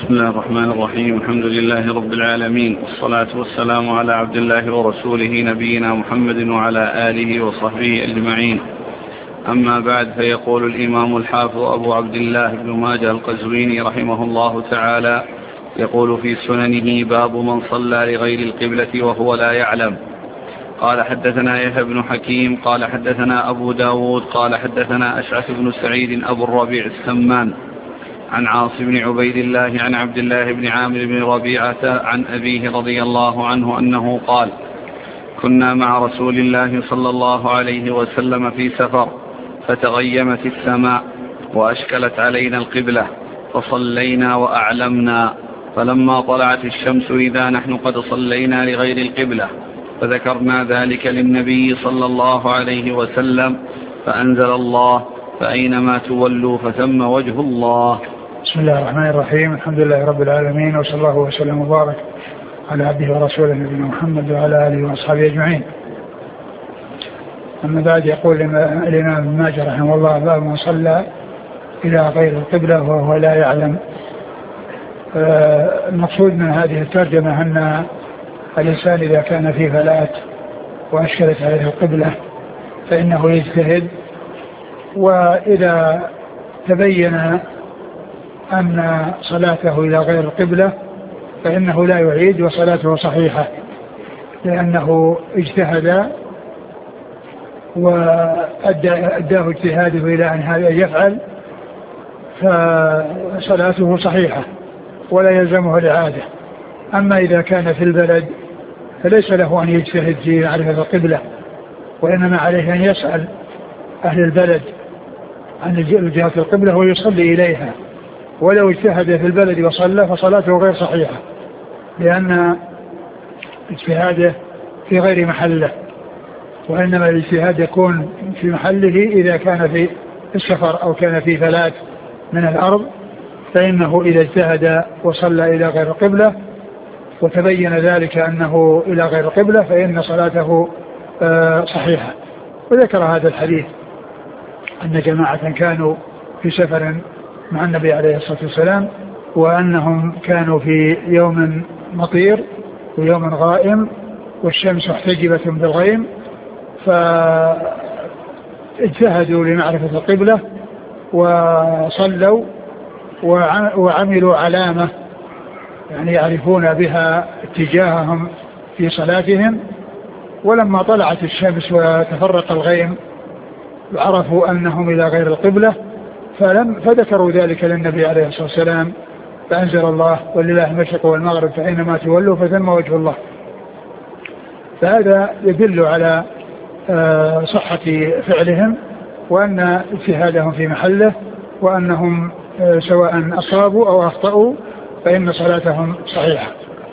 بسم الله الرحمن الرحيم. الحمد لله رب العالمين، والصلاة والسلام على عبد الله ورسوله نبينا محمد وعلى آله وصحبه أجمعين. أما بعد، فيقول الإمام الحافظ أبو عبد الله بن ماجه القزويني رحمه الله تعالى يقول في سننه: باب من صلى لغير القبلة وهو لا يعلم. قال حدثنا يحيى بن حكيم قال حدثنا أبو داود قال حدثنا أشعث بن سعيد أبو الربيع السمان عن عاصم بن عبيد الله عن عبد الله بن عامر بن ربيعة عن أبيه رضي الله عنه أنه قال: كنا مع رسول الله صلى الله عليه وسلم في سفر، فتغيمت السماء وأشكلت علينا القبلة، فصلينا وأعلمنا، فلما طلعت الشمس إذا نحن قد صلينا لغير القبلة، فذكرنا ذلك للنبي صلى الله عليه وسلم، فأنزل الله: فأينما تولوا فثم وجه الله. بسم الله الرحمن الرحيم. الحمد لله رب العالمين، وصلى الله وسلم وبارك على عبده ورسوله نبينا محمد وعلى آله وأصحابه أجمعين. أما بعد، يقول الإمام ابن ماجه رحمه الله: باب من صلى إلى غير القبلة وهو لا يعلم. المقصود من هذه الترجمة أن الإنسان إذا كان في فلاة وأشكلت عليه القبلة فإنه يجتهد، وإذا تبين أن صلاته إلى غير القبلة فإنه لا يعيد وصلاته صحيحة، لأنه اجتهد وأداه اجتهاده إلى أن هذا يفعل، فصلاته صحيحة ولا يلزمه الإعادة. أما إذا كان في البلد فليس له أن يجتهد في معرفة القبلة، وإنما عليه أن يسأل أهل البلد عن جهة القبلة ويصلي إليها. ولو اجتهد في البلد وصلى فصلاته غير صحيحة، لأن اجتهاده في غير محله، وإنما الاجتهاد يكون في محله إذا كان في السفر أو كان في فلاة من الأرض، فإنه إذا اجتهد وصلى إلى غير القبلة وتبين ذلك أنه إلى غير القبلة فإن صلاته صحيحة. وذكر هذا الحديث أن جماعة كانوا في سفر مع النبي عليه الصلاة والسلام، وأنهم كانوا في يوم مطير ويوم غائم والشمس محتجبة بالغيم، فاجتهدوا لمعرفة القبلة وصلوا وعملوا علامة يعني يعرفون بها اتجاههم في صلاتهم. ولما طلعت الشمس وتفرق الغيم عرفوا أنهم إلى غير القبلة، فذكروا ذلك للنبي عليه الصلاة والسلام، فأنزل الله: ولله المشرق والمغرب فأينما تولوا فثم وجه الله. فهذا يدل على صحة فعلهم، وأن اجتهادهم في محله، وأنهم سواء أصابوا أو أخطأوا فإن صلاتهم صحيحة.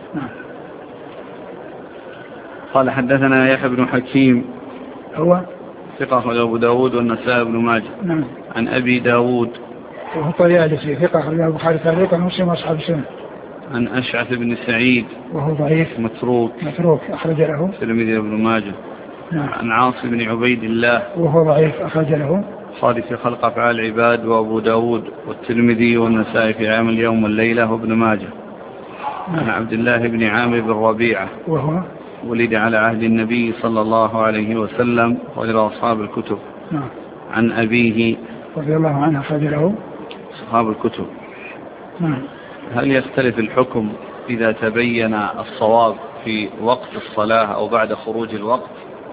قال حدثنا يحيى بن حكيم هو ثقة أبو داود والنسائي بن ماجه. نعم. عن أبي داود وهو طيالسي ثقة البخاري تعليقا ومسلم وأصحاب السنة. عن أشعث بن سعيد وهو ضعيف متروك أخرج له الترمذي وابن ماجه. نعم. عن عاصم بن عبيد الله وهو ضعيف أخرج له البخاري في خلق أفعال العباد وأبو داود والترمذي والنسائي في عام اليوم والليلة وابن ماجه. عن عبد الله بن عامر بن ربيعة وهو ولد على عهد النبي صلى الله عليه وسلم وغير أصحاب الكتب. نعم. عن أبيه رضي الله عنه أخرج له أصحاب الكتب. نعم. هل يختلف الحكم إذا تبين الصواب في وقت الصلاة أو بعد خروج الوقت؟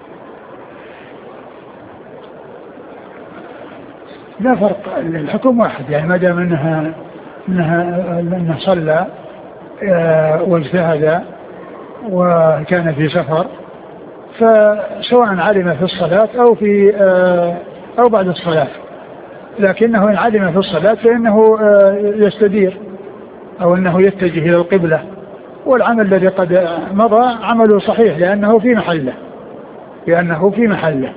لا فرق، الحكم واحد، يعني ما دام أنه صلى واجتهد وكان في سفر، فسواء علم في الصلاة أو بعد الصلاة، لكنه إن علم في الصلاة فإنه يستدير أو أنه يتجه إلى القبلة، والعمل الذي قد مضى عمله صحيح لأنه في محله.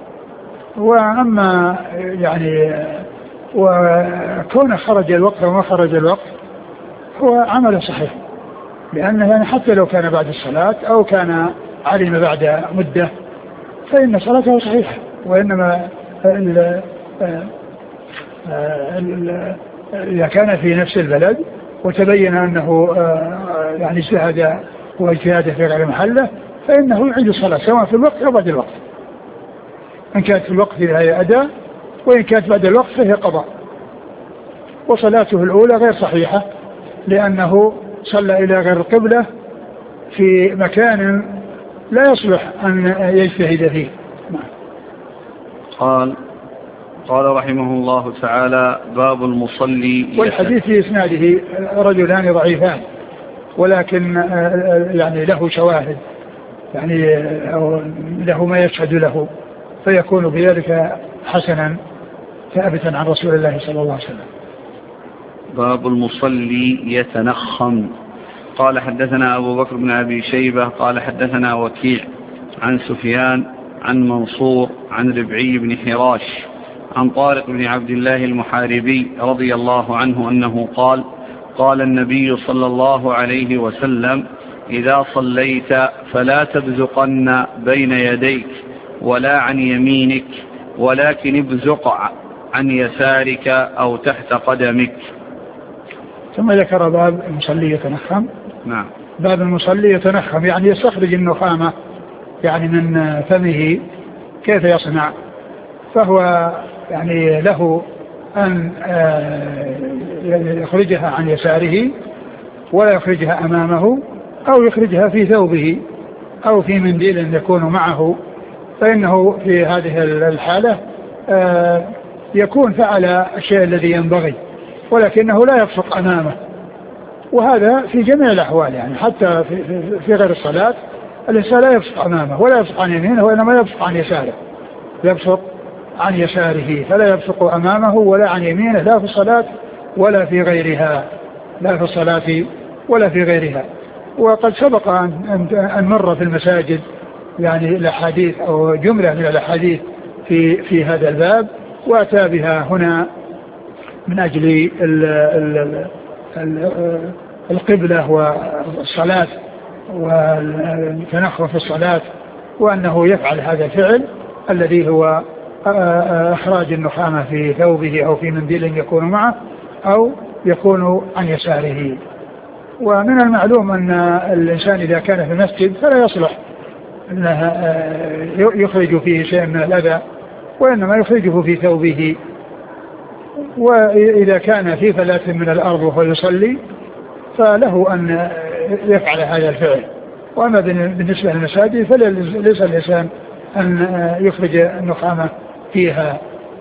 وأما يعني وكون خرج الوقت وما خرج الوقت هو عمله صحيح، لأنه يعني حتى لو كان بعد الصلاة أو كان علم بعد مدة فإن صلاته صحيحة. وإنما إذا كان في نفس البلد وتبين أنه يعني اجتهد واجتهاده في غير محله فإنه يعيد الصلاة سواء في الوقت أو بعد الوقت. إن كانت في الوقت فهي أداء، وإن كانت بعد الوقت فهي قضاء. وصلاته الأولى غير صحيحة لأنه صلى إلى غير القبلة في مكان لا يصلح أن يجتهد فيه. قال رحمه الله تعالى: باب المصلي. والحديث في إسناده رجلان ضعيفان، ولكن يعني له شواهد، يعني له ما يشهد له، فيكون بذلك حسنا ثابتا عن رسول الله صلى الله عليه وسلم. باب المصلي يتنخم. قال حدثنا أبو بكر بن أبي شيبة قال حدثنا وكيع عن سفيان عن منصور عن ربعي بن حراش عن طارق بن عبد الله المحاربي رضي الله عنه أنه قال: قال النبي صلى الله عليه وسلم: إذا صليت فلا تبزقن بين يديك ولا عن يمينك، ولكن ابزق عن يسارك أو تحت قدمك. ثم ذكر باب المصلي يتنخم. نعم. باب المصلي يتنخم يعني يستخرج النخامة يعني من فمه. كيف يصنع؟ فهو يعني له أن يخرجها عن يساره ولا يخرجها أمامه، أو يخرجها في ثوبه أو في منديل يكون معه، فإنه في هذه الحالة يكون فعل الشيء الذي ينبغي، ولكنه لا يبصق أمامه. وهذا في جميع الأحوال، يعني حتى في غير الصلاة الإنسان لا يبصق أمامه ولا يبصق عن يمينه، وإنما يبصق عن يساره، يبصق عن يساره، فلا يبصق أمامه ولا عن يمينه، لا في الصلاة ولا في غيرها، لا في الصلاة ولا في غيرها. وقد سبق أن مر في المساجد يعني الأحاديث أو جملة من الأحاديث في هذا الباب، وأتى بها هنا من أجل القبلة والصلاة والتنخم في الصلاة، وأنه يفعل هذا الفعل الذي هو إخراج النخامة في ثوبه أو في منديل يكون معه أو يكون عن يساره. ومن المعلوم أن الإنسان إذا كان في المسجد فلا يصلح أنه يخرج فيه شيء من الأذى، وإنما يخرجه في ثوبه. وإذا كان في فلاة من الأرض وهو يصلي فله أن يفعل هذا الفعل. وأما بالنسبة للمساجد فليس الإنسان أن يخرج النخامة فيها.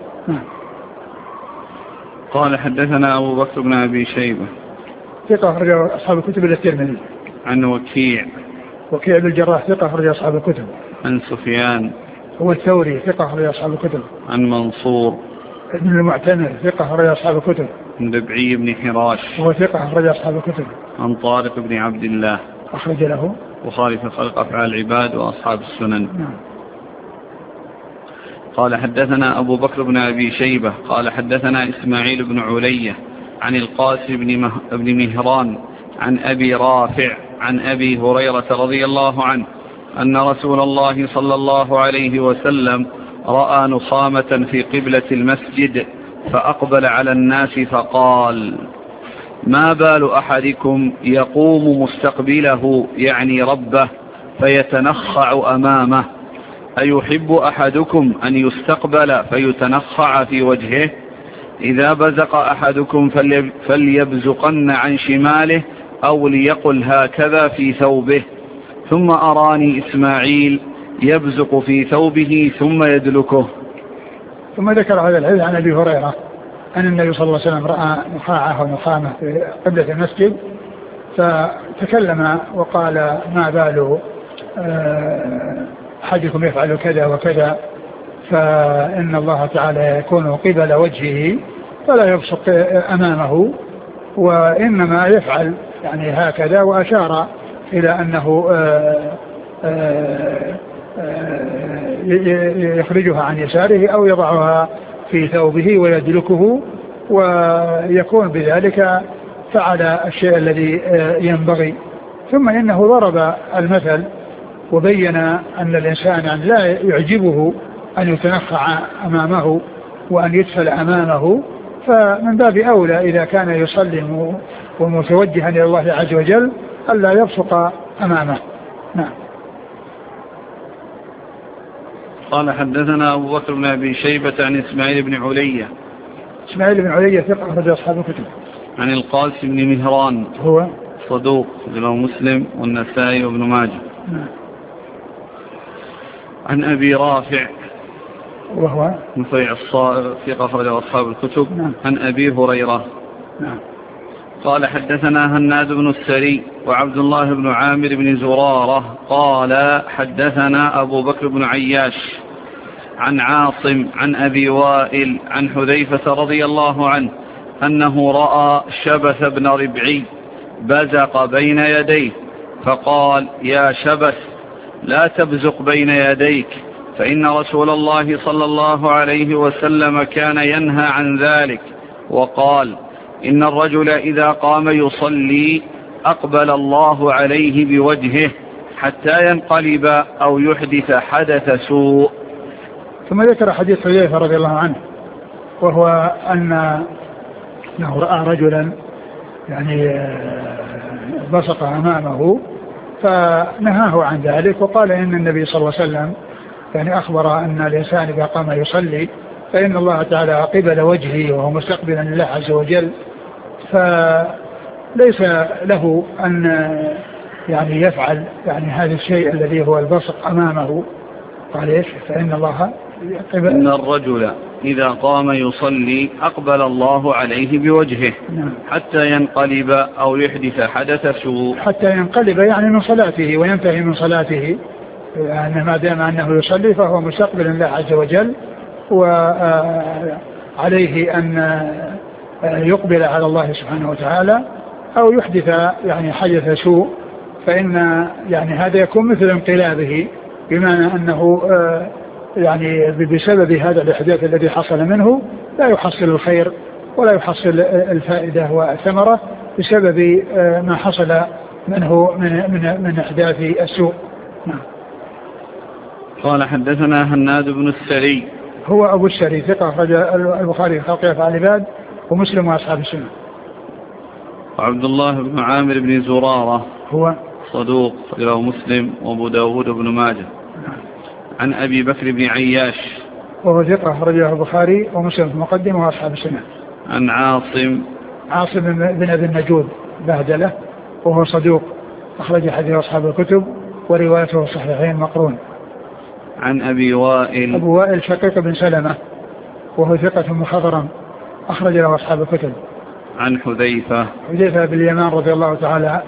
قال حدثنا أبو بكر بن أبي شيبة ثقة أخرج أصحاب الكتب إلى الترمذي. عن وكيع بن الجراح ثقة أخرج أصحاب الكتب. عن سفيان هو الثوري ثقة أخرج أصحاب الكتب. عن منصور ابن المعتمر ثقة أخرج أصحاب الكتب. عن ربعي بن حراش هو ثقة أخرج أصحاب الكتب. عن طارق بن عبد الله أخرج له البخاري في خلق أفعال العباد وأصحاب السنن. نعم. قال حدثنا أبو بكر بن أبي شيبة قال حدثنا إسماعيل بن علية عن القاسم بن مهران عن أبي رافع عن أبي هريرة رضي الله عنه أن رسول الله صلى الله عليه وسلم رأى نخامة في قبلة المسجد فأقبل على الناس فقال: ما بال أحدكم يقوم مستقبله يعني ربه فيتنخع أمامه؟ أيحب أحدكم أن يستقبل فيتنخع في وجهه؟ إذا بزق أحدكم فليبزقن عن شماله أو ليقل هكذا في ثوبه. ثم أراني إسماعيل يبزق في ثوبه ثم يدلكه. ثم ذكر هذا الحديث عن أبي هريرة أن النبي صلى الله عليه وسلم رأى نخاعة ونخامة في قبلة المسجد فتكلم وقال: ما بال أحدكم يفعل كذا وكذا، فإن الله تعالى يكون قبل وجهه فلا يبصق أمامه، وإنما يفعل يعني هكذا، وأشار إلى أنه يخرجها عن يساره أو يضعها في ثوبه ويدلكه، ويكون بذلك فعل الشيء الذي ينبغي. ثم إنه ضرب المثل وبين أن الإنسان لا يعجبه أن يتنخع أمامه وأن يدفل أمامه، فمن باب أولى إذا كان يصلي ومتوجها إلى الله عز وجل ألا يبصق أمامه. نعم. قال حدثنا أبو بكر بن أبي شيبة عن إسماعيل بن علية. إسماعيل بن علية ثقة أخرج أصحاب الكتب. عن القاسم بن مهران هو صدوق رواه مسلم والنسائي وابن ماجه. نعم. عن أبي رافع وهو نفيع الصائغ ثقة أخرج أصحاب الكتب. نعم. عن أبي هريرة. نعم. قال حدثنا هناد بن السري وعبد الله بن عامر بن زرارة قال حدثنا أبو بكر بن عياش عن عاصم عن أبي وائل عن حذيفة رضي الله عنه أنه رأى شبث بن ربعي بزق بين يديه فقال يا شبث لا تبزق بين يديك فإن رسول الله صلى الله عليه وسلم كان ينهى عن ذلك وقال إن الرجل إذا قام يصلي أقبل الله عليه بوجهه حتى ينقلب أو يحدث حدث سوء. ثم ذكر حديث حذيفة رضي الله عنه وهو أنه رأى رجلا يعني بصق أمامه فنهاه عن ذلك وقال إن النبي صلى الله عليه وسلم يعني أخبر أن الإنسان إذا قام يصلي فإن الله تعالى قبل وجهه وهو مستقبلا لله عز وجل فليس له أن يعني يفعل يعني هذا الشيء الذي هو البصق أمامه. قال إيش؟ فإن الله قبل إن الرجل إذا قام يصلي أقبل الله عليه بوجهه حتى ينقلب أو يحدث حدث سوء. حتى ينقلب يعني من صلاته وينتهي من صلاته يعني ما دام أنه يصلي فهو مستقبل الله عز وجل وعليه أن يقبل على الله سبحانه وتعالى أو يحدث يعني حدث سوء فإن يعني هذا يكون مثل انقلابه بمعنى أنه يعني بسبب هذا الإحداث الذي حصل منه لا يحصل الخير ولا يحصل الفائدة والثمرة بسبب ما حصل منه من إحداث السوء. قال حدثنا هناد بن السري هو أبو السري ثقة أخرج البخاري خلق أفعال العباد ومسلم وأصحاب السنة. وعبد الله بن عامر بن زرارة هو صدوق رواه مسلم وابو داود بن ماجه. عن أبي بكر بن عياش وهو ثقة أخرجه البخاري ومسلم في المقدمة وأصحاب السنة. عن عاصم بن أبي النجود بهدلة وهو صدوق أخرج حديث أصحاب الكتب وروايته الصحيحين مقرون. عن أبي وائل أبو وائل شقيق بن سلمة وهو ثقة مخضرم أخرج له أصحاب الكتب. عن حذيفة بن اليمان رضي الله تعالى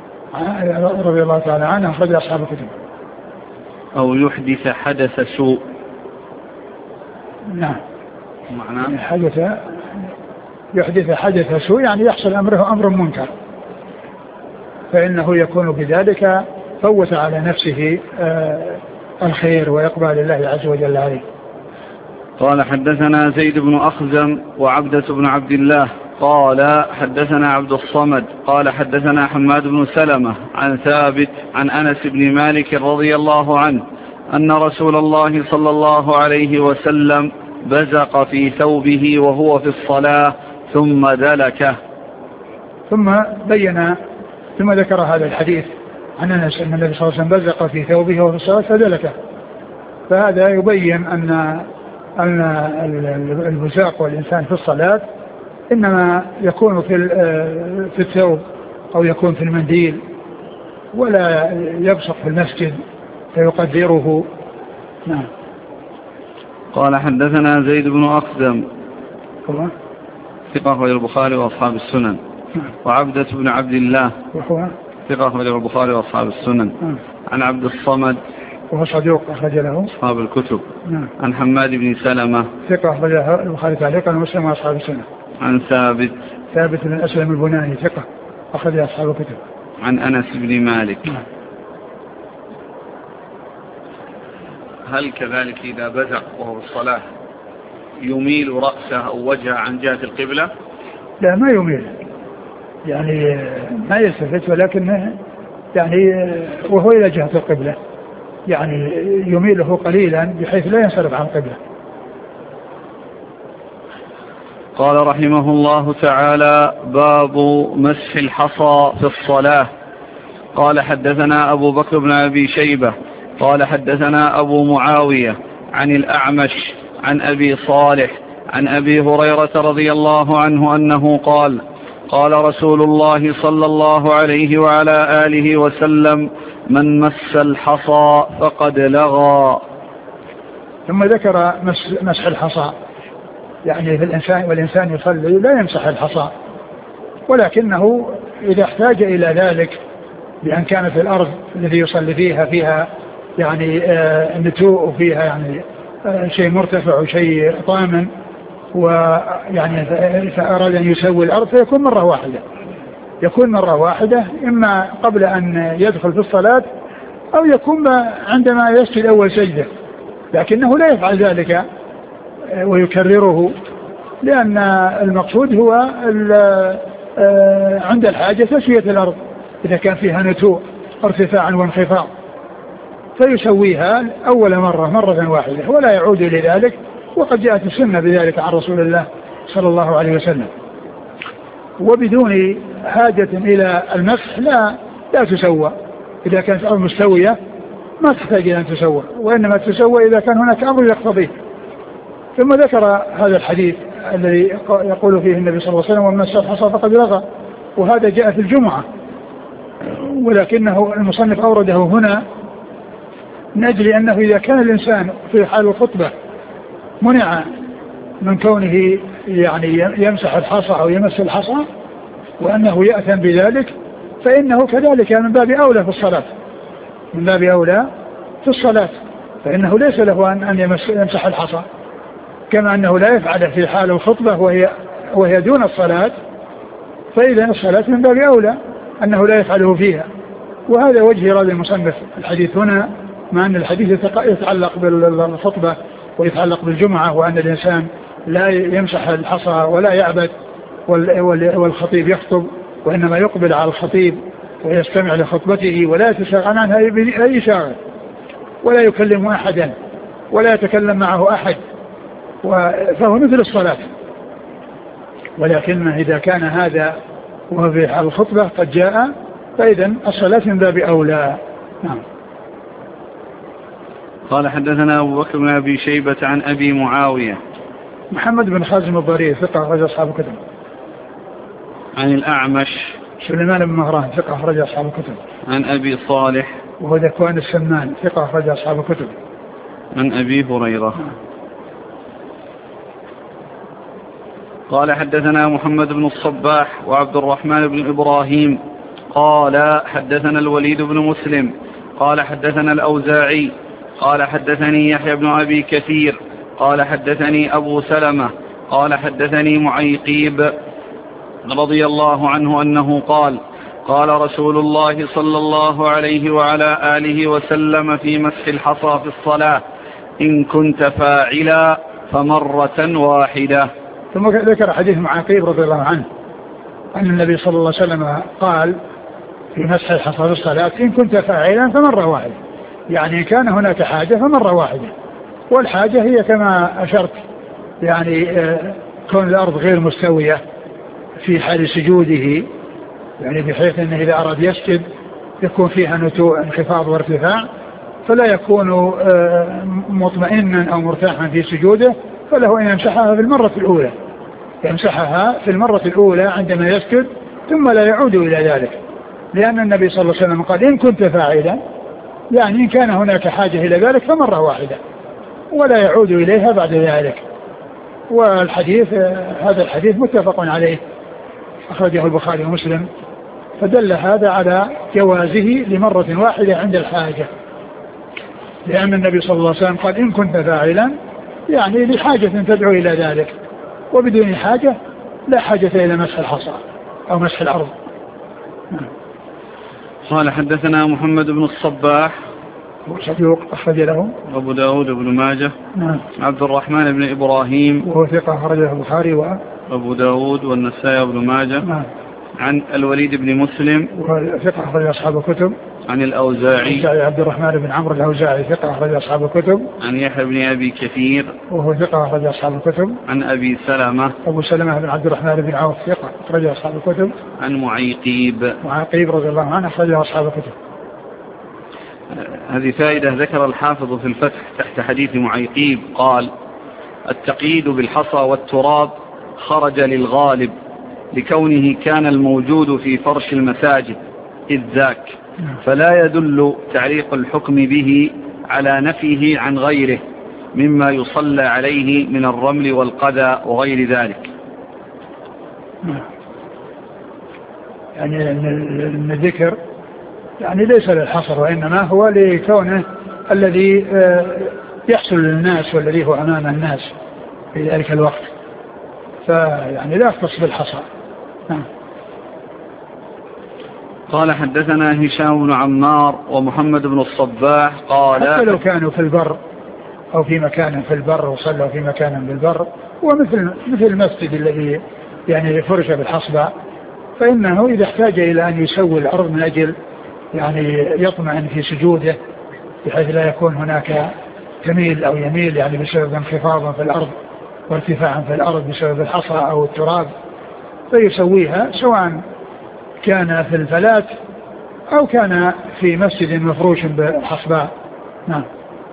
عنه أخرج أصحاب الكتب. أو يحدث حدث سوء. نعم معناه يحدث حدث سوء يعني يحصل أمر منكر فإنه يكون بذلك فوت على نفسه الخير ويقبل الله عز وجل عليه. قال حدثنا زيد بن أخزم وعبدة بن عبد الله قال حدثنا عبد الصمد قال حدثنا حماد بن سلمة عن ثابت عن أنس بن مالك رضي الله عنه أن رسول الله صلى الله عليه وسلم بزق في ثوبه وهو في الصلاة ثم دلكه. ثم ذكر هذا الحديث عن أنس أن النبي صلى الله عليه وسلم بزق في ثوبه وهو في الصلاة فدلكه. فهذا يبين أن البزاق والإنسان في الصلاة إنما يكون في الثوب أو يكون في المنديل ولا يبصق في المسجد فيقدره. نعم. قال حدثنا زيد بن أخزم ثقة أخرجه البخاري وأصحاب السنن. وعبدة بن عبد الله وهو ثقة أخرجه البخاري وأصحاب السنن. عن عبد الصمد وهو صدوق أخرج له أصحاب الكتب. عن حماد بن سلمة ثقة أخرجه البخاري تعليقا ومسلم وأصحاب السنن. عن ثابت بن أسلم البناني ثقة أخرج أصحاب الكتب. عن أنس بن مالك. هل كذلك إذا بزق وهو بالصلاة يميل رأسه أو وجهه عن جهة القبلة؟ لا ما يميل يعني ما يلتفت ولكن يعني وهو إلى جهة القبلة يعني يميله قليلا بحيث لا ينصرف عن القبلة. قال رحمه الله تعالى: باب مسح الحصى في الصلاة. قال: حدثنا أبو بكر بن أبي شيبة قال: حدثنا أبو معاوية عن الأعمش عن أبي صالح عن أبي هريرة رضي الله عنه أنه قال: قال رسول الله صلى الله عليه وعلى آله وسلم: من مس الحصى فقد لغى. ثم ذكر مسح الحصى، يعني في الإنسان، والإنسان يصلي لا يمسح الحصى، ولكنه إذا احتاج إلى ذلك بأن كانت الأرض الذي يصلي فيها يعني نتوء، وفيها يعني شيء مرتفع وشيء طامن، ويعني فأراد أن يسوي الأرض فيكون مرة واحدة، إما قبل أن يدخل في الصلاة أو يكون عندما يسجد أول سجدة، لكنه لا يفعل ذلك ويكرره، لأن المقصود هو عند الحاجة تسوية الأرض إذا كان فيها نتوء ارتفاعا وانخفاض، فيسويها أول مرة واحدة ولا يعود إلى ذلك. وقد جاءت السنة بذلك عن رسول الله صلى الله عليه وسلم. وبدون حاجة إلى المسح لا تسوى. إذا كانت الأرض مستوية ما تحتاج إلى أن تسوى، وإنما تسوى إذا كان هناك أمر يقتضيه. ثم ذكر هذا الحديث الذي يقول فيه النبي صلى الله عليه وسلم: ومن مس الحصى فقد لغى، وهذا جاء في الجمعة، ولكنه المصنف أورده هنا من أجل أنه إذا كان الإنسان في حال الخطبة منع من كونه يعني يمسح الحصى أو يمس الحصى وأنه يأثم بذلك، فإنه كذلك من باب أولى في الصلاة، فإنه ليس له أن يمسح الحصى، كما أنه لا يفعل في حال الخطبة وهي دون الصلاة، فإذا الصلاة من باب أولى أنه لا يفعله فيها. وهذا وجه رد المصنف الحديث هنا، مع أن الحديث يتعلق بالخطبة ويتعلق بالجمعة، وأن الإنسان لا يمسح الحصى ولا يعبد والخطيب يخطب، وإنما يقبل على الخطيب ويستمع لخطبته ولا يتشاغل عنها أي شاغل، ولا يكلم أحدا ولا يتكلم معه أحد، فهو مثل الصلاة. ولكن إذا كان هذا وفي حال الخطبة قد جاء، فإذا الصلاة من باب أولى. نعم. قال: حدثنا أبو بكر بن أبي شيبة عن أبي معاوية محمد بن خازم الضرير ثقة أخرج أصحاب الكتب. عن الأعمش سليمان بن مهران ثقة أخرج أصحاب الكتب. عن أبي صالح وهو ذكوان السمان ثقة أخرج أصحاب الكتب. عن أبي هريرة. قال: حدثنا محمد بن الصباح وعبد الرحمن بن إبراهيم قال: حدثنا الوليد بن مسلم قال: حدثنا الأوزاعي قال: حدثني يحيى بن أبي كثير قال: حدثني أبو سلمة قال: حدثني معيقيب رضي الله عنه أنه قال: قال رسول الله صلى الله عليه وعلى آله وسلم في مسح الحصى في الصلاة: إن كنت فاعلا فمرة واحدة. ثم ذكر حديث معيقيب رضي الله عنه أن النبي صلى الله عليه وسلم قال في مسح الحصى في الصلاة: إن كنت فاعلا فمرة واحدة، يعني إن كان هناك حاجة فمرة واحدة. والحاجة هي كما أشرت، يعني كون الأرض غير مستوية في حال سجوده، يعني بحيث أنه إذا أراد يسجد يكون فيها نتوء انخفاض وارتفاع، فلا يكون مطمئنا أو مرتاحا في سجوده، فله أن يمسحها في المرة الأولى عندما يسجد، ثم لا يعود إلى ذلك، لأن النبي صلى الله عليه وسلم قال: إن كنت فاعلا، يعني إن كان هناك حاجة إلى ذلك فمرة واحدة ولا يعود إليها بعد ذلك. والحديث هذا الحديث متفق عليه أخرجه البخاري ومسلم، فدل هذا على جوازه لمرة واحدة عند الحاجة، لأن النبي صلى الله عليه وسلم قال: إن كنت فاعلا، يعني لحاجة تدعو إلى ذلك، وبدون حاجة لا حاجة إلى مسح الحصى أو مسح الأرض. قال: حدثنا محمد بن الصباح صدوق أخرج له أبو داود بن ماجه. عبد الرحمن بن إبراهيم وهو ثقة أخرجه البخاري وأبو داود والنسائي بن ماجه. عن الوليد بن مسلم وهو ثقة أخرج أصحاب الكتب. عن الأوزاعي عبد الرحمن بن عمرو الأوزاعي ثقة أخرج أصحاب الكتب. عن يحيى بن أبي كثير وهو ثقة أخرج أصحاب الكتب. عن أبي سلمة أبو سلمة بن عبد الرحمن بن عوف ثقة أخرج أصحاب الكتب. عن معيقيب رضي الله عنه أخرج أصحاب الكتب. هذه فائدة ذكر الحافظ في الفتح تحت حديث معيقيب قال: التقييد بالحصى والتراب خرج للغالب لكونه كان الموجود في فرش المساجد إذ ذاك، فلا يدل تعليق الحكم به على نفيه عن غيره مما يصلى عليه من الرمل والقذى وغير ذلك. يعني أن الذكر يعني ليس للحصر، وإنما هو لكونه الذي يحصل للناس والذي هو أمام الناس في ذلك الوقت، فيعني لا يختص بالحصر. قال: حدثنا هشام بن عمار ومحمد بن الصباح قال: حتى لو كانوا في البر أو في مكان في البر وصلوا في مكان بالبر، ومثل المسجد الذي يعني فرش بالحصبة، فإنه إذا احتاج إلى أن يسوي الأرض من أجل يعني يطمئن في سجوده بحيث لا يكون هناك تميل أو يميل يعني بسبب انخفاض في الأرض وارتفاع في الأرض بسبب الحصى أو التراب، فيسويها سواء كان في الفلات أو كان في مسجد مفروش بالحصباء. نعم.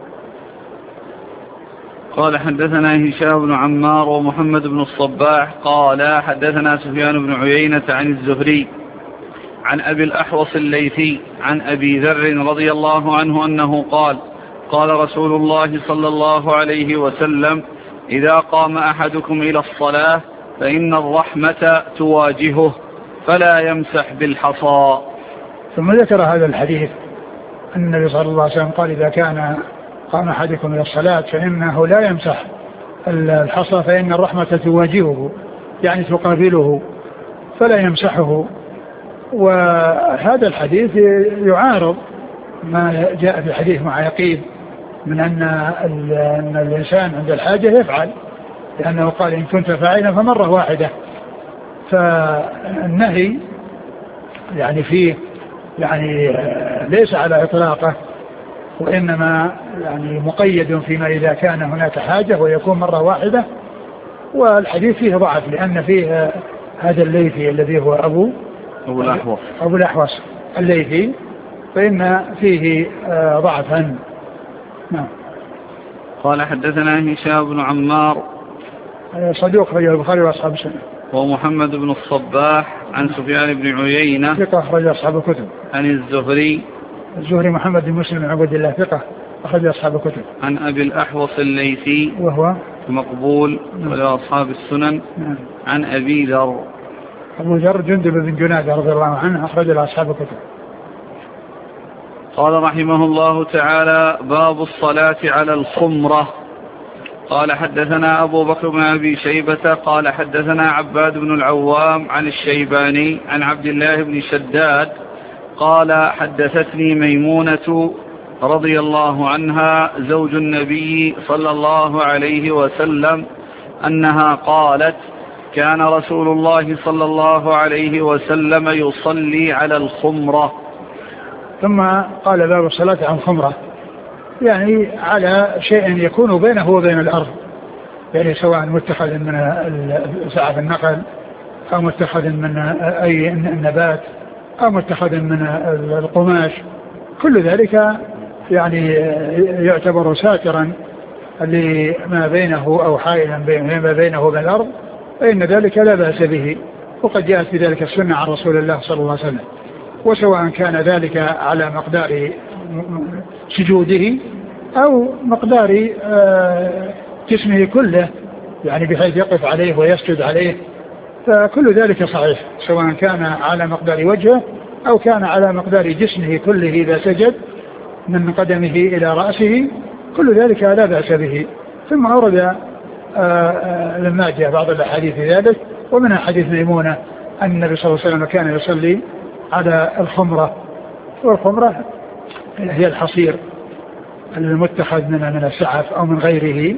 قال: حدثنا هشام بن عمار ومحمد بن الصباح قال: حدثنا سفيان بن عيينة عن الزهري عن أبي الأحوص الليثي عن أبي ذر رضي الله عنه أنه قال: قال رسول الله صلى الله عليه وسلم: إذا قام أحدكم إلى الصلاة فإن الرحمة تواجهه فلا يمسح بالحصى. ثم ذكر هذا الحديث أن النبي صلى الله عليه وسلم قال: إذا كان قام أحدكم إلى الصلاة فإنه لا يمسح الحصى فإن الرحمة تواجهه، يعني تقابله فلا يمسحه. وهذا الحديث يعارض ما جاء في حديث معيقيب من أن الإنسان عند الحاجة يفعل، لأنه قال: إن كنت فاعلا فمرة واحدة. فالنهي يعني فيه يعني ليس على إطلاقه، وإنما يعني مقيد فيما إذا كان هناك حاجة ويكون مرة واحدة. والحديث فيه ضعف لأن فيه هذا الليثي الذي هو أبو الأحوص الليثي، فإن فيه ضعفا. نعم. قال: حدثنا هشام بن عمار صدوق رجل البخاري وأصحاب السنة. ومحمد بن الصباح عن سفيان بن عيينة ثقة أخرج أصحاب الكتب. عن الزهري محمد بن مسلم بن عبد الله ثقة أخرج أصحاب الكتب. عن أبي الأحوص الليثي وهو مقبول ولا أصحاب السنن. عن أبي ذر أبو ذر جندب بن جنادة رضي الله عنه أخرج أصحاب الكتب. قال رحمه الله تعالى: باب الصلاة على الخمرة. قال: حدثنا أبو بكر بن أبي شيبة قال: حدثنا عباد بن العوام عن الشيباني عن عبد الله بن شداد قال: حدثتني ميمونة رضي الله عنها زوج النبي صلى الله عليه وسلم أنها قالت: كان رسول الله صلى الله عليه وسلم يصلي على الخمرة. ثم قال: باب الصلاة على الخمرة، يعني على شيء يكون بينه وبين الأرض، يعني سواء متخذ من سعف النقل أو متخذ من أي نبات أو متخذ من القماش، كل ذلك يعني يعتبر ساترا لما بينه أو حائلا ما بينه وبين الأرض، فإن ذلك لا بأس به. وقد جاءت في ذلك السنة عن رسول الله صلى الله عليه وسلم، وسواء كان ذلك على مقدار سجوده أو مقدار جسمه كله، يعني بحيث يقف عليه ويسجد عليه، فكل ذلك صحيح، سواء كان على مقدار وجهه أو كان على مقدار جسمه كله إذا سجد من قدمه إلى رأسه، كل ذلك لا بأس به. ثم أورد لما جاء بعض الأحاديث في ذلك، ومنها حديث ميمونة أن النبي صلى الله عليه وسلم كان يصلي على الخمرة، والخمرة هي الحصير المتخذ من السعف أو من غيره،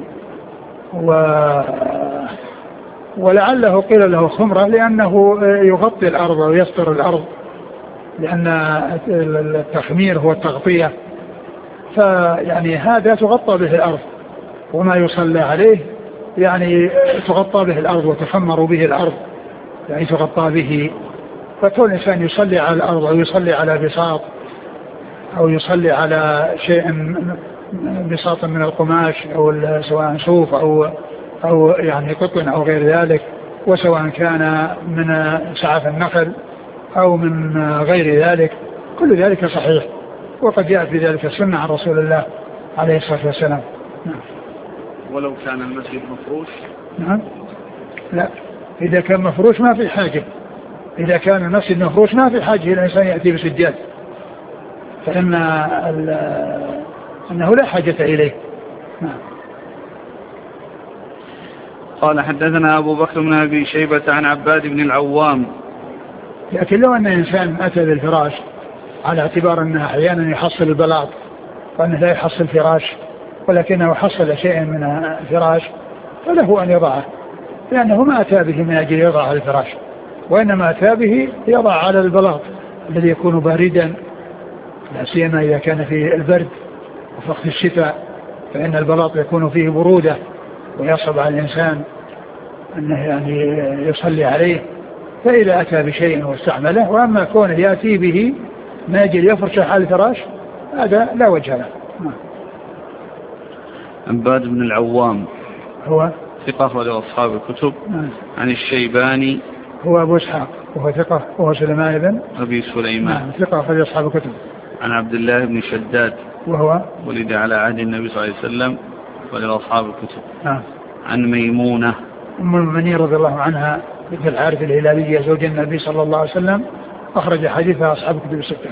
ولعله قيل له خمرة لأنه يغطي الأرض ويستر الأرض، لأن التخمير هو التغطية، فيعني هذا تغطى به الأرض، وما يصلى عليه يعني تغطى به الأرض وتخمر به الأرض، يعني تغطى به. فكل إنسان يصلي على الأرض أو يصلي على بساط أو يصلي على شيء بساط من القماش أو سواء صوف أو يعني قطن أو غير ذلك، وسواء كان من سعف النخل أو من غير ذلك، كل ذلك صحيح، وقد جاء في ذلك السنة عن رسول الله عليه الصلاة والسلام. نعم. ولو كان المسجد مفروش؟ نعم. لا، إذا كان مفروش ما في حاجة، إذا كان المسجد مفروش ما في حاجة الإنسان يأتي بسجاد، فإن أنه لا حاجة إليه. نعم. قال حدثنا أبو بكر بن أبي شيبة عن عباد بن العوام. لكن لو أن إنسان أتى بالفراش على اعتبار أنه أحيانا يحصل البلاط وأنه لا يحصل فراش، ولكنه حصل شيء من الفراش، فله أن يضعه، لأنه ما أتى به من أجل يضع على الفراش، وإنما أتى به يضع على البلاط الذي يكون باردا، لا سيما إذا كان في البرد وفي وقت الشتاء، فإن البلاط يكون فيه برودة ويصعب على الإنسان أنه يعني يصلي عليه، فإذا أتى بشيء واستعمله. وأما كونه يأتي به من أجل يفرشه على الفراش هذا لا وجه له. عباد بن العوام هو ثقة أخرج أصحاب الكتب. عن الشيباني هو أبو إسحاق وهو ثقة، وهو سليمان بن أبي سليمان ثقة أخرج أصحاب الكتب. عن عبد الله بن شداد وهو ولد على عهد النبي صلى الله عليه وسلم ولأصحاب الكتب. عن ميمونة أم المؤمنين رضي الله عنها بنت الحارث الهلالية زوج النبي صلى الله عليه وسلم، أخرج حديثها أصحاب الكتب الستة.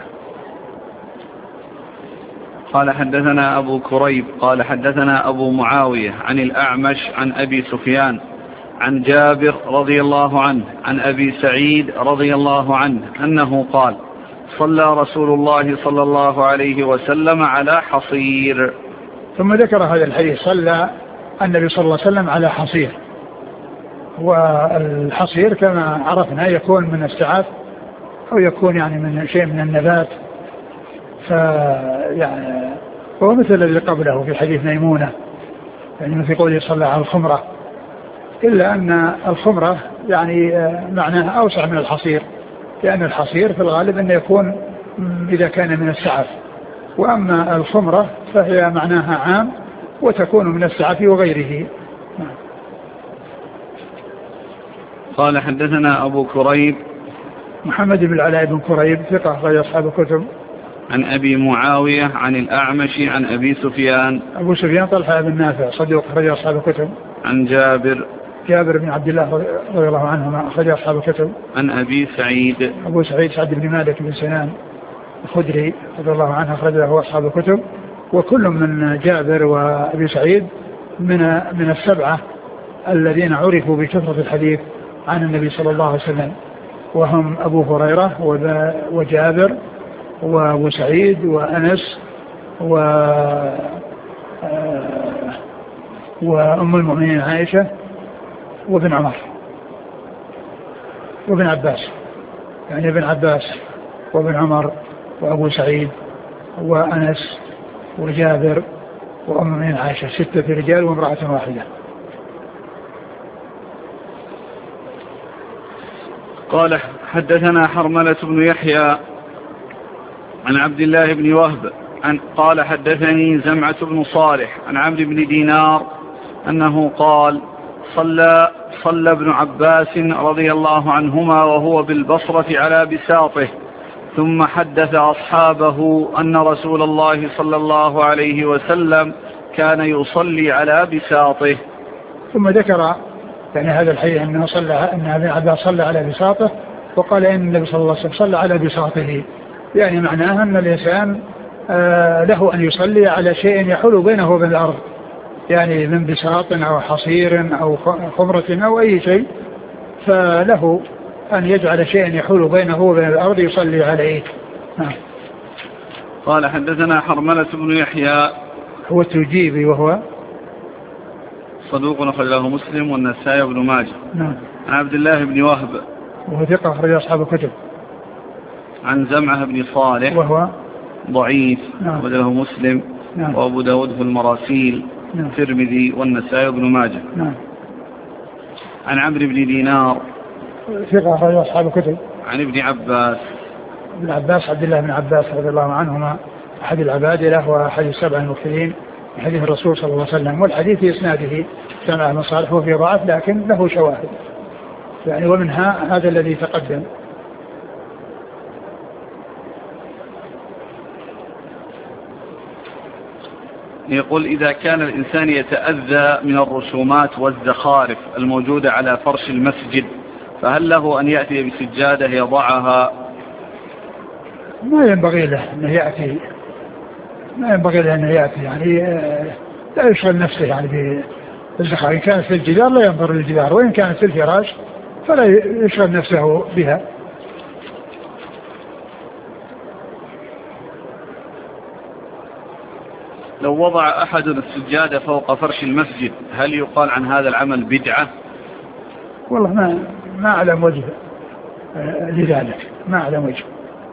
قال حدثنا أبو كريب قال حدثنا أبو معاوية عن الأعمش عن أبي سفيان عن جابر رضي الله عنه عن أبي سعيد رضي الله عنه أنه قال: صلى رسول الله صلى الله عليه وسلم على حصير. ثم ذكر هذا الحديث: صلى النبي صلى الله عليه وسلم على حصير. والحصير كما عرفنا يكون من السعاف أو يكون يعني من شيء من النبات، يعني هو مثل الذي قبله في حديث ميمونة، يعني في قوله صلى على الخمرة، إلا أن الخمرة يعني معناها أوسع من الحصير، لأن الحصير في الغالب أن يكون إذا كان من السعف، وأما الخمرة فهي معناها عام وتكون من السعف وغيره. قال حدثنا أبو كريب محمد بن العلاء بن كريب ثقة أخرج أصحاب الكتب. عن أبي معاوية عن الأعمش عن أبي سفيان أبو سفيان طلحة بن نافع صديق أخرج أصحاب الكتب. عن جابر بن عبد الله رضي الله عنهما أخرج أصحاب الكتب. عن أبي سعيد أبو سعيد سعد بن مالك بن سنان الخدري رضي الله عنه أخرج له أصحاب الكتب. وكل من جابر وأبي سعيد من السبعة الذين عرفوا بكثرة الحديث عن النبي صلى الله عليه وسلم، وهم أبو هريرة وجابر وأبو سعيد وأنس وأم المؤمنين عائشة وابن عمر وابن عباس، يعني ابن عباس وابن عمر وأبو سعيد وأنس وجابر وأم المؤمنين عائشة، 6 رجال وامرأة واحدة. قال حدثنا حرملة بن يحيى عن عبد الله بن وهب قال حدثني زمعة بن صالح عن عمرو بن دينار أنه قال: صلى ابن عباس رضي الله عنهما وهو بالبصرة على بساطه، ثم حدث أصحابه أن رسول الله صلى الله عليه وسلم كان يصلي على بساطه. ثم ذكر يعني هذا الحديث أن ابن عباس صلى على بساطه، وقال إن النبي صلى الله عليه وسلم صلى على بساطه، يعني معناها أن الإنسان له أن يصلي على شيء يحول بينه وبين الأرض، يعني من بساط أو حصير أو خمرة أو أي شيء، فله أن يجعل شيئا يحول بينه وبين الأرض يصلي عليه. قال حدثنا حرملة بن يحيى هو التجيبي وهو صدوق أخرج له مسلم والنسائي بن ماجه. عن عبد الله بن وهب وهو ثقة أخرج أصحاب الكتب. عن زمعة بن صالح وهو ضعيف، نعم. وله مسلم، نعم. وأبو داود في المراسيل، نعم. الترمذي والنسائي وابن ماجه. نعم. عن عمرو بن دينار ثقة أخرج أصحاب الكتب. عن ابن عباس عبد الله بن عباس رضي الله عنهما أحد العبادلة وأحد السبع المكثرين من حديث الرسول صلى الله عليه وسلم. والحديث في إسناده سمع بن صالح وفي ضعف لكن له شواهد يعني، ومنها هذا الذي تقدم. يقول: إذا كان الإنسان يتأذى من الرسومات والزخارف الموجودة على فرش المسجد فهل له أن يأتي بسجادة يضعها؟ ما ينبغي له أن يأتي يعني لا يشغل نفسه يعني بالزخارف. إن كانت في الجدار لا ينظر للجدار، وإن كانت في الفراش فلا يشغل نفسه بها. لو وضع أحد السجادة فوق فرش المسجد هل يقال عن هذا العمل بدعة؟ والله ما أعلم وجه لذلك، ما أعلم وجه.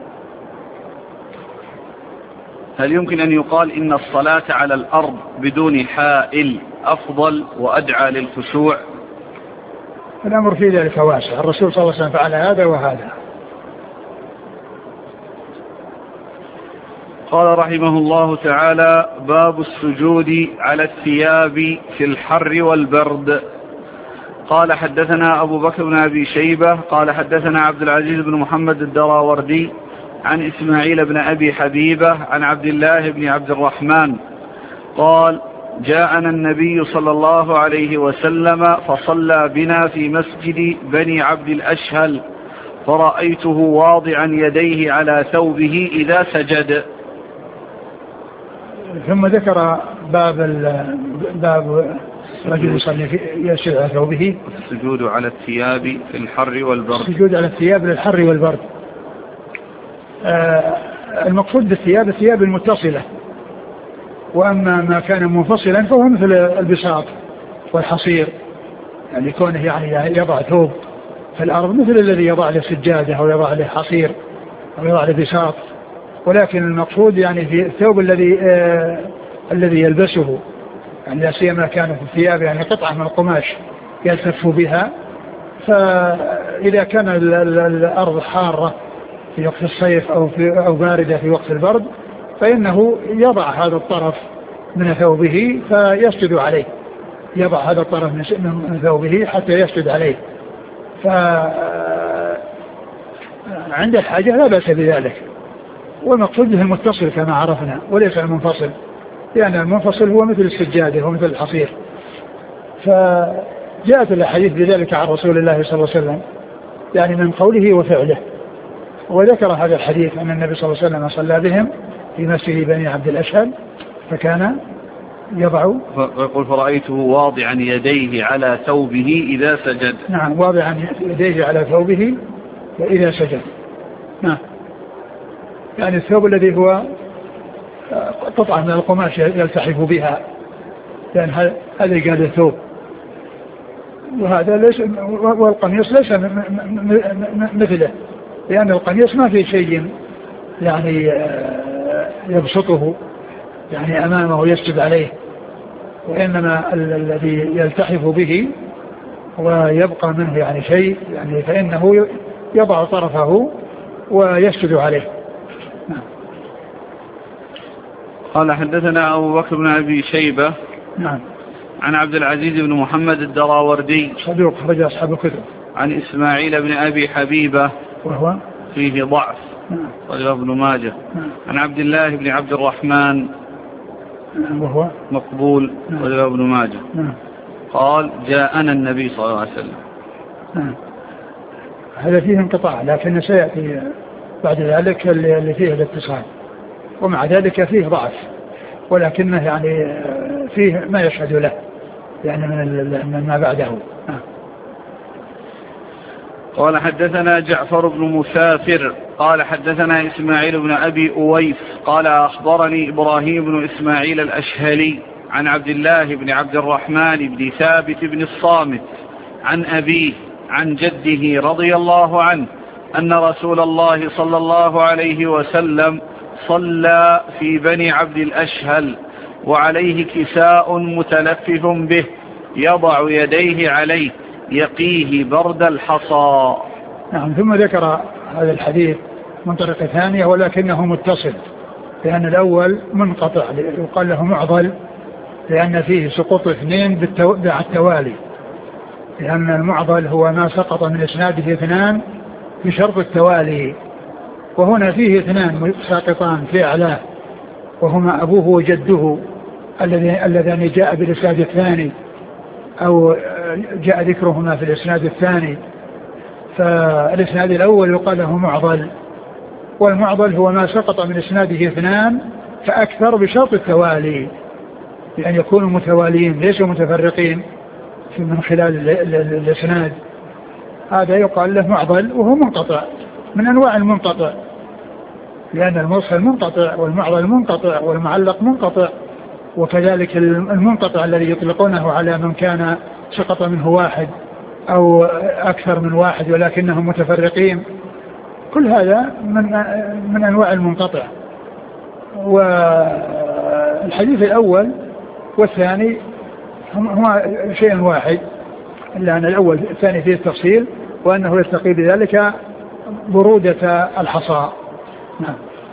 هل يمكن أن يقال إن الصلاة على الأرض بدون حائل أفضل وأدعى للخشوع؟ الأمر في ذلك واسع، الرسول صلى الله عليه وسلم فعل هذا وهذا. قال رحمه الله تعالى: باب السجود على الثياب في الحر والبرد. قال: حدثنا أبو بكر بن أبي شيبة قال حدثنا عبد العزيز بن محمد الدراوردي عن إسماعيل بن أبي حبيبة عن عبد الله بن عبد الرحمن قال: جاءنا النبي صلى الله عليه وسلم فصلى بنا في مسجد بني عبد الأشهل فرأيته واضعا يديه على ثوبه إذا سجد. ثم ذكر باب رجل يصلي يسجد على ثوبه. السجود على الثياب في الحر والبرد. السجود على الثياب للحر والبرد. المقصود بالثياب الثياب المتصلة، وأما ما كان منفصلا فهو مثل البساط والحصير، يعني كونه يعني يضع ثوب في الأرض مثل الذي يضع له سجادة أو يضع له حصير أو يضع له بساط. ولكن المقصود يعني في الثوب الذي يلبسه، يعني لا سيما كانت الثياب يعني قطعة من القماش يلتف بها، فإذا كان الأرض حارة في وقت الصيف أو باردة في وقت البرد فإنه يضع هذا الطرف من ثوبه فيسجد عليه، يضع هذا الطرف من ثوبه حتى يسجد عليه. فعند الحاجة لا بأس بذلك. والمقصود به المتصل كما عرفنا وليس المنفصل، لأن المنفصل هو مثل السجادة ومثل الحصير. فجاءت الأحاديث بذلك عن رسول الله صلى الله عليه وسلم يعني من قوله وفعله. وذكر هذا الحديث أن النبي صلى الله عليه وسلم صلى بهم في مسجد بني عبد الأشهل فكان يضع، ويقول: فرأيته واضعا يديه على ثوبه إذا سجد. نعم، واضعا يديه على ثوبه إذا سجد. نعم، يعني الثوب الذي هو قطعة من القماش يلتحف بها، لأن هذا قال ثوب، وهذا ليس، والقميص ليس مثله، لأن القميص ما في شيء يعني يبسطه يعني أمامه ويسجد عليه، وإنما الذي يلتحف به ويبقى منه يعني شيء يعني فإنه يضع طرفه ويسجد عليه. نعم. قال: حدثنا أبو بكر بن أبي شيبة. نعم. عن عبد العزيز بن محمد الدراوردي صدوق خرج أصحاب الكتب. عن إسماعيل بن أبي حبيبة وهو فيه ضعف. نعم. وله ابن ماجه. نعم. عن عبد الله بن عبد الرحمن وهو مقبول. نعم. وله ابن ماجه. نعم. قال: جاءنا النبي صلى الله عليه وسلم. نعم. هذا فيه انقطاع، لكن سيأتي بعد ذلك اللي فيه الاتصال، ومع ذلك فيه ضعف، ولكنه يعني فيه ما يشهد له يعني من ما بعده. قال: حدثنا جعفر بن مسافر قال حدثنا إسماعيل بن أبي أويس قال: أخبرني إبراهيم بن إسماعيل الأشهلي عن عبد الله بن عبد الرحمن بن ثابت بن الصامت عن أبيه عن جده رضي الله عنه أن رسول الله صلى الله عليه وسلم صلى في بني عبد الأشهل وعليه كساء متلفف به يضع يديه عليه يقيه برد الحصى. نعم. ثم ذكر هذا الحديث من طريق ثانية ولكنه متصل، لأن الأول منقطع يقال له معضل لأن فيه سقوط اثنين بالتوالي، لأن المعضل هو ما سقط من إسناده اثنان بشرط التوالي، وهنا فيه اثنان ساقطان في أعلاه وهما أبوه وجده اللذان جاء بالإسناد الثاني أو جاء ذكرهما في الإسناد الثاني. فالإسناد الأول يقال له معضل، والمعضل هو ما سقط من إسناده اثنان فأكثر بشرط التوالي، لأن يكونوا متواليين ليسوا متفرقين من خلال الإسناد. هذا يقال له معضل وهو منقطع من أنواع المنقطع، لأن المرسل منقطع والمعضل منقطع والمعلق منقطع، وكذلك المنقطع الذي يطلقونه على من كان سقط منه واحد أو أكثر من واحد ولكنهم متفرقين، كل هذا من أنواع المنقطع. والحديث الأول والثاني هما شيء واحد، إلا أن الأول الثاني فيه التفصيل وأنه يستقي بذلك برودة الحصى. نعم.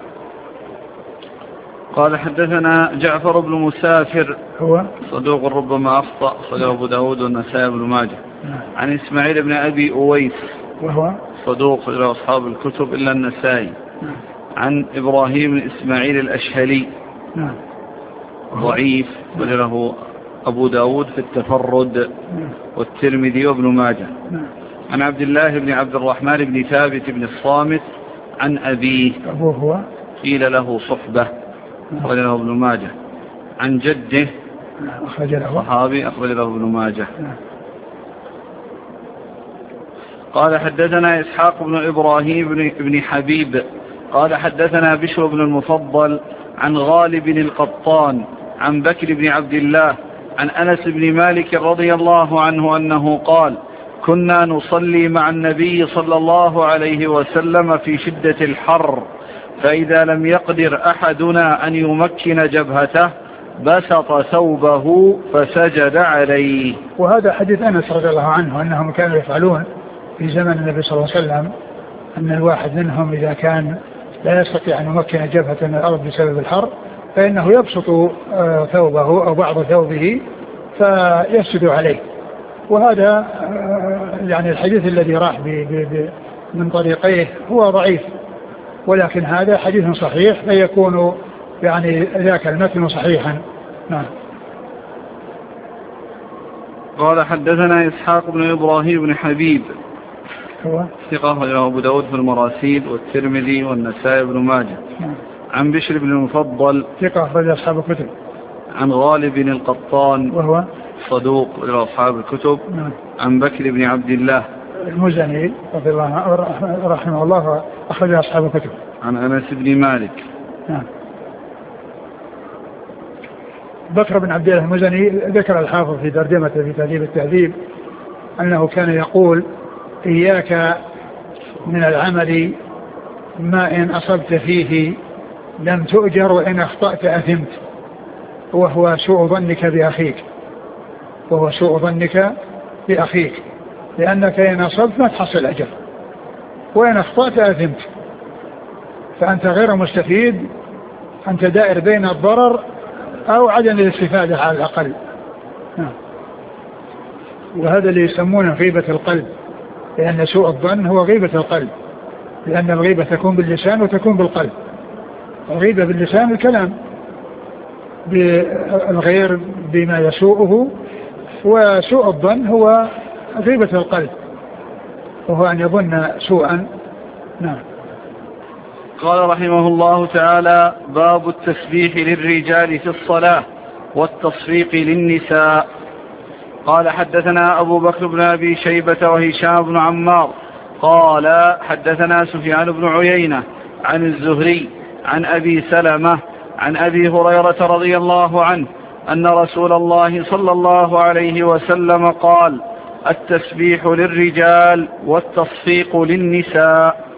قال حدثنا جعفر بن مسافر هو صدوق ربما أخطأ صدوق أبو داود والنسائي بن ماجه. نعم. عن إسماعيل بن أبي أويس وهو صدوق إلى أصحاب الكتب إلا النسائي. نعم. عن إبراهيم بن إسماعيل الأشهلي. نعم. ضعيف وله أبو داود في التفرد. نعم. والترمذي وابن ماجه. نعم. عن عبد الله بن عبد الرحمن بن ثابت بن الصامت عن أبيه أبوه هو قيل له صحبة أخرج له ابن ماجه. عن جده صحابي أخرج له ابن ماجه. قال حدثنا إسحاق بن إبراهيم بن حبيب قال حدثنا بشر بن المفضل عن غالب القطان عن بكر بن عبد الله عن أنس بن مالك رضي الله عنه أنه قال كنا نصلي مع النبي صلى الله عليه وسلم في شدة الحر، فإذا لم يقدر أحدنا أن يمكن جبهته بسط ثوبه فسجد عليه. وهذا حديث أنس رضي الله عنه أنهم كانوا يفعلون في زمن النبي صلى الله عليه وسلم، أن الواحد منهم إذا كان لا يستطيع أن يمكن جبهة من الأرض بسبب الحر فإنه يبسط ثوبه أو بعض ثوبه فيسجد عليه. وهذا يعني الحديث الذي راح من طريقيه هو ضعيف، ولكن هذا حديث صحيح فيكون يعني ذاك المتن صحيحا. نعم. قال حدثنا إسحاق بن إبراهيم بن حبيب هو ثقة أخرجه أبو داود في المراسيل والترمذي والنسائي بن ماجه. نعم. عن بشر بن المفضل ثقة أخرج أصحاب الكتب. عن غالب القطان وهو صدوق إلى أصحاب الكتب. نعم. عن بكر بن عبد الله المزني رضي الله رحمه الله أخرج أصحاب الكتب. عن أنس بن مالك. نعم. بكر بن عبد الله المزني ذكر الحافظ في ترجمته في تهذيب التهذيب أنه كان يقول إياك من العمل ما إن أصبت فيه لم تؤجر وإن أخطأت أثمت، وهو سوء ظنك بأخيك، وهو سوء ظنك بأخيك، لأنك إن أصبت ما تحصل أجر وإن أخطأت أثمت، فأنت غير مستفيد، أنت دائر بين الضرر أو عدم الاستفادة على الأقل. وهذا اللي يسمونه غيبة القلب، لأن سوء الظن هو غيبة القلب، لأن الغيبة تكون باللسان وتكون بالقلب. الغيبة باللسان الكلام بالغير بما يسوءه، وسوء الظن هو غيبة القلب وهو أن يظن سوءا. نعم. قال رحمه الله تعالى باب التسبيح للرجال في الصلاة والتصفيق للنساء. قال حدثنا أبو بكر بن أبي شيبة وهشام بن عمار قال حدثنا سفيان بن عيينة عن الزهري عن أبي سلمة عن أبي هريرة رضي الله عنه أن رسول الله صلى الله عليه وسلم قال التسبيح للرجال والتصفيق للنساء.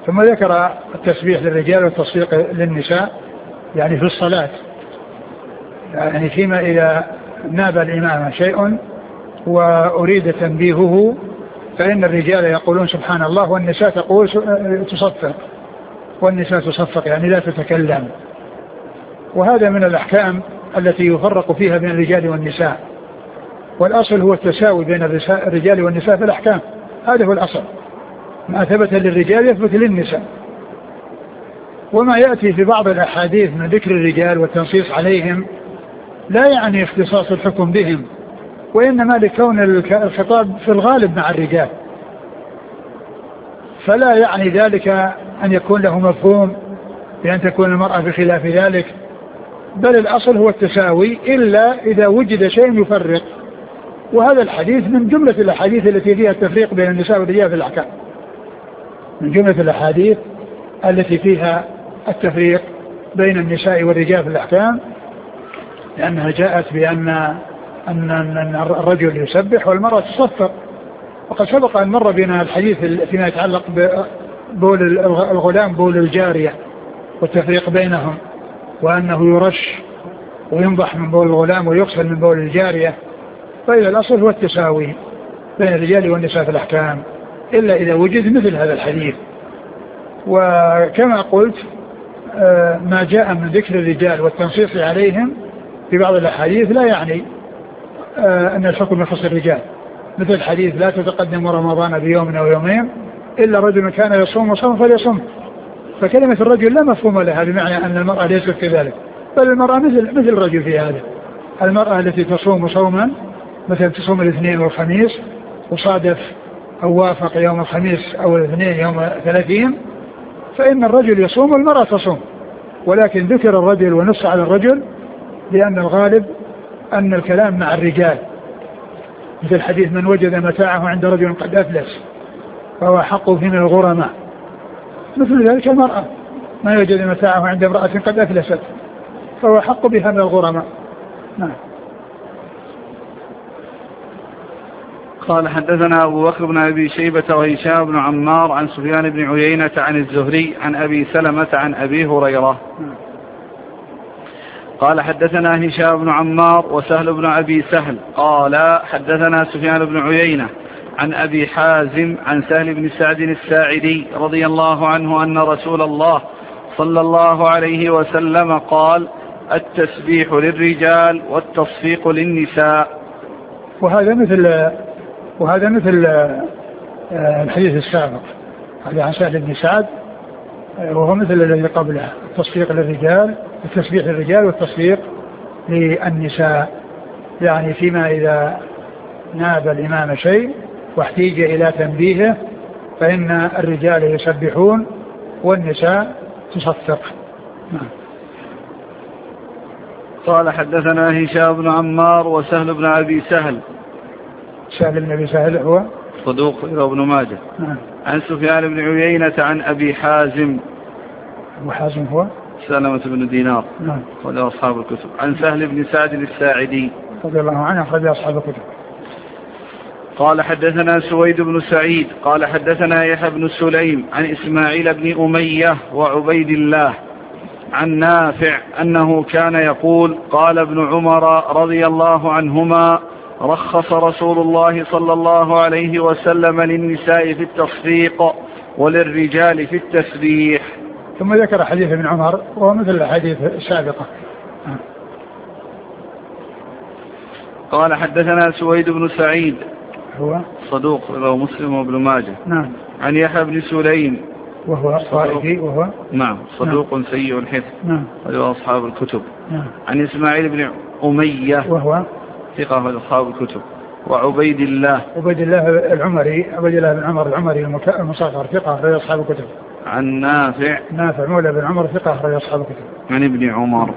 ثم ذكر التسبيح للرجال والتصفيق للنساء يعني في الصلاة، يعني فيما إذا ناب الإمام شيء وأريد تنبيهه فإن الرجال يقولون سبحان الله والنساء تقول تصفق، والنساء تصفق يعني لا تتكلم. وهذا من الأحكام التي يفرق فيها بين الرجال والنساء، والأصل هو التساوي بين الرجال والنساء في الأحكام، هذا هو الأصل، ما ثبت للرجال يثبت للنساء. وما يأتي في بعض الأحاديث من ذكر الرجال والتنصيص عليهم لا يعني اختصاص الحكم بهم، وإنما لكون الخطاب في الغالب مع الرجال، فلا يعني ذلك أن يكون له مفهوم بأن تكون المرأة بخلاف ذلك، بل الأصل هو التساوي إلا إذا وجد شيء يفرق. وهذا الحديث من جملة الأحاديث التي فيها التفريق بين النساء والرجال في الأحكام، من جملة الأحاديث التي فيها التفريق بين النساء والرجال في الأحكام، لأنها جاءت بأن الرجل يسبح والمرأة تصفق. وقد سبق أن مر بنا الحديث فيما يتعلق ببول الغلام بول الجارية والتفريق بينهم، وأنه يرش وينضح من بول الغلام ويغسل من بول الجارية. فإذا الأصل هو التساوي بين الرجال والنساء في الأحكام إلا إذا وجد مثل هذا الحديث. وكما قلت ما جاء من ذكر الرجال والتنصيص عليهم في بعض الأحاديث لا يعني أن الحكم يخص الرجال، مثل الحديث لا تتقدم رمضان بيوم أو يومين إلا رجل كان يصوم وصوم فليصوم، فكلمة الرجل لا مفهوم لها بمعنى أن المرأة ليست كذلك، بل المرأة مثل الرجل في هذا. المرأة التي تصوم صوما مثل تصوم الاثنين والخميس وصادف أو وافق يوم الخميس أو الاثنين يوم 30 فإن الرجل يصوم والمرأة تصوم، ولكن ذكر الرجل ونص على الرجل لأن الغالب أن الكلام مع الرجال، مثل حديث من وجد متاعه عند رجل قد أفلس فهو حقه من الغرماء، مثل ذلك المرأة ما يوجد متاعه عند امرأة قد أفلست فهو حق بها من الغرماء. نعم. قال حدثنا أبو بكر بن أبي شيبة وهشام بن عمار عن سفيان بن عيينة عن الزهري عن أبي سلمة عن أبي هريرة قال حدثنا هشام بن عمار وسهل بن أبي سهل قال حدثنا سفيان بن عيينة عن أبي حازم عن سهل بن سعد الساعدي رضي الله عنه أن رسول الله صلى الله عليه وسلم قال التسبيح للرجال والتصفيق للنساء. وهذا مثل الحديث السابق، هذا عن سهل بن سعد وهو مثل الذي قبله، التصفيق للرجال التسبيح للرجال والتصفيق للنساء، يعني فيما إذا ناب الإمام شيء واحتيج إلى تنبيهه فإن الرجال يسبحون والنساء تصفق. قال حدثنا هشام بن عمار وسهل بن أبي سهل. سهل بن أبي سهل هو صدوق ابن ماجه. عن سفيان بن عيينة عن أبي حازم. أبو حازم هو سلمة بن دينار أخرج أصحاب الكتب. عن سهل بن سعد الساعدي رضي الله عنه أخرج أصحاب الكتب. قال حدثنا سويد بن سعيد قال حدثنا يحيى بن سليم عن إسماعيل بن أمية وعبيد الله عن نافع أنه كان يقول قال ابن عمر رضي الله عنهما رخص رسول الله صلى الله عليه وسلم للنساء في التصفيق وللرجال في التسبيح. ثم ذكر حديث ابن عمر وهو مثل الحديث السابقة. قال حدثنا سويد بن سعيد هو صدوق رواه مسلم وابن ماجه. نعم. عن يحيى بن سليم وهو صائفي وهو نعم صدوق سيء الحفظ. نعم. رواه أصحاب الكتب. نعم. عن إسماعيل بن أمية وهو ثقة أصحاب الكتب. وعبيد الله العمري عبيد الله بن عمر العمري المصغر ثقة رواه أصحاب الكتب. عن نافع مولى بن عمر ثقة رواه أصحاب الكتب. عن ابن عمر.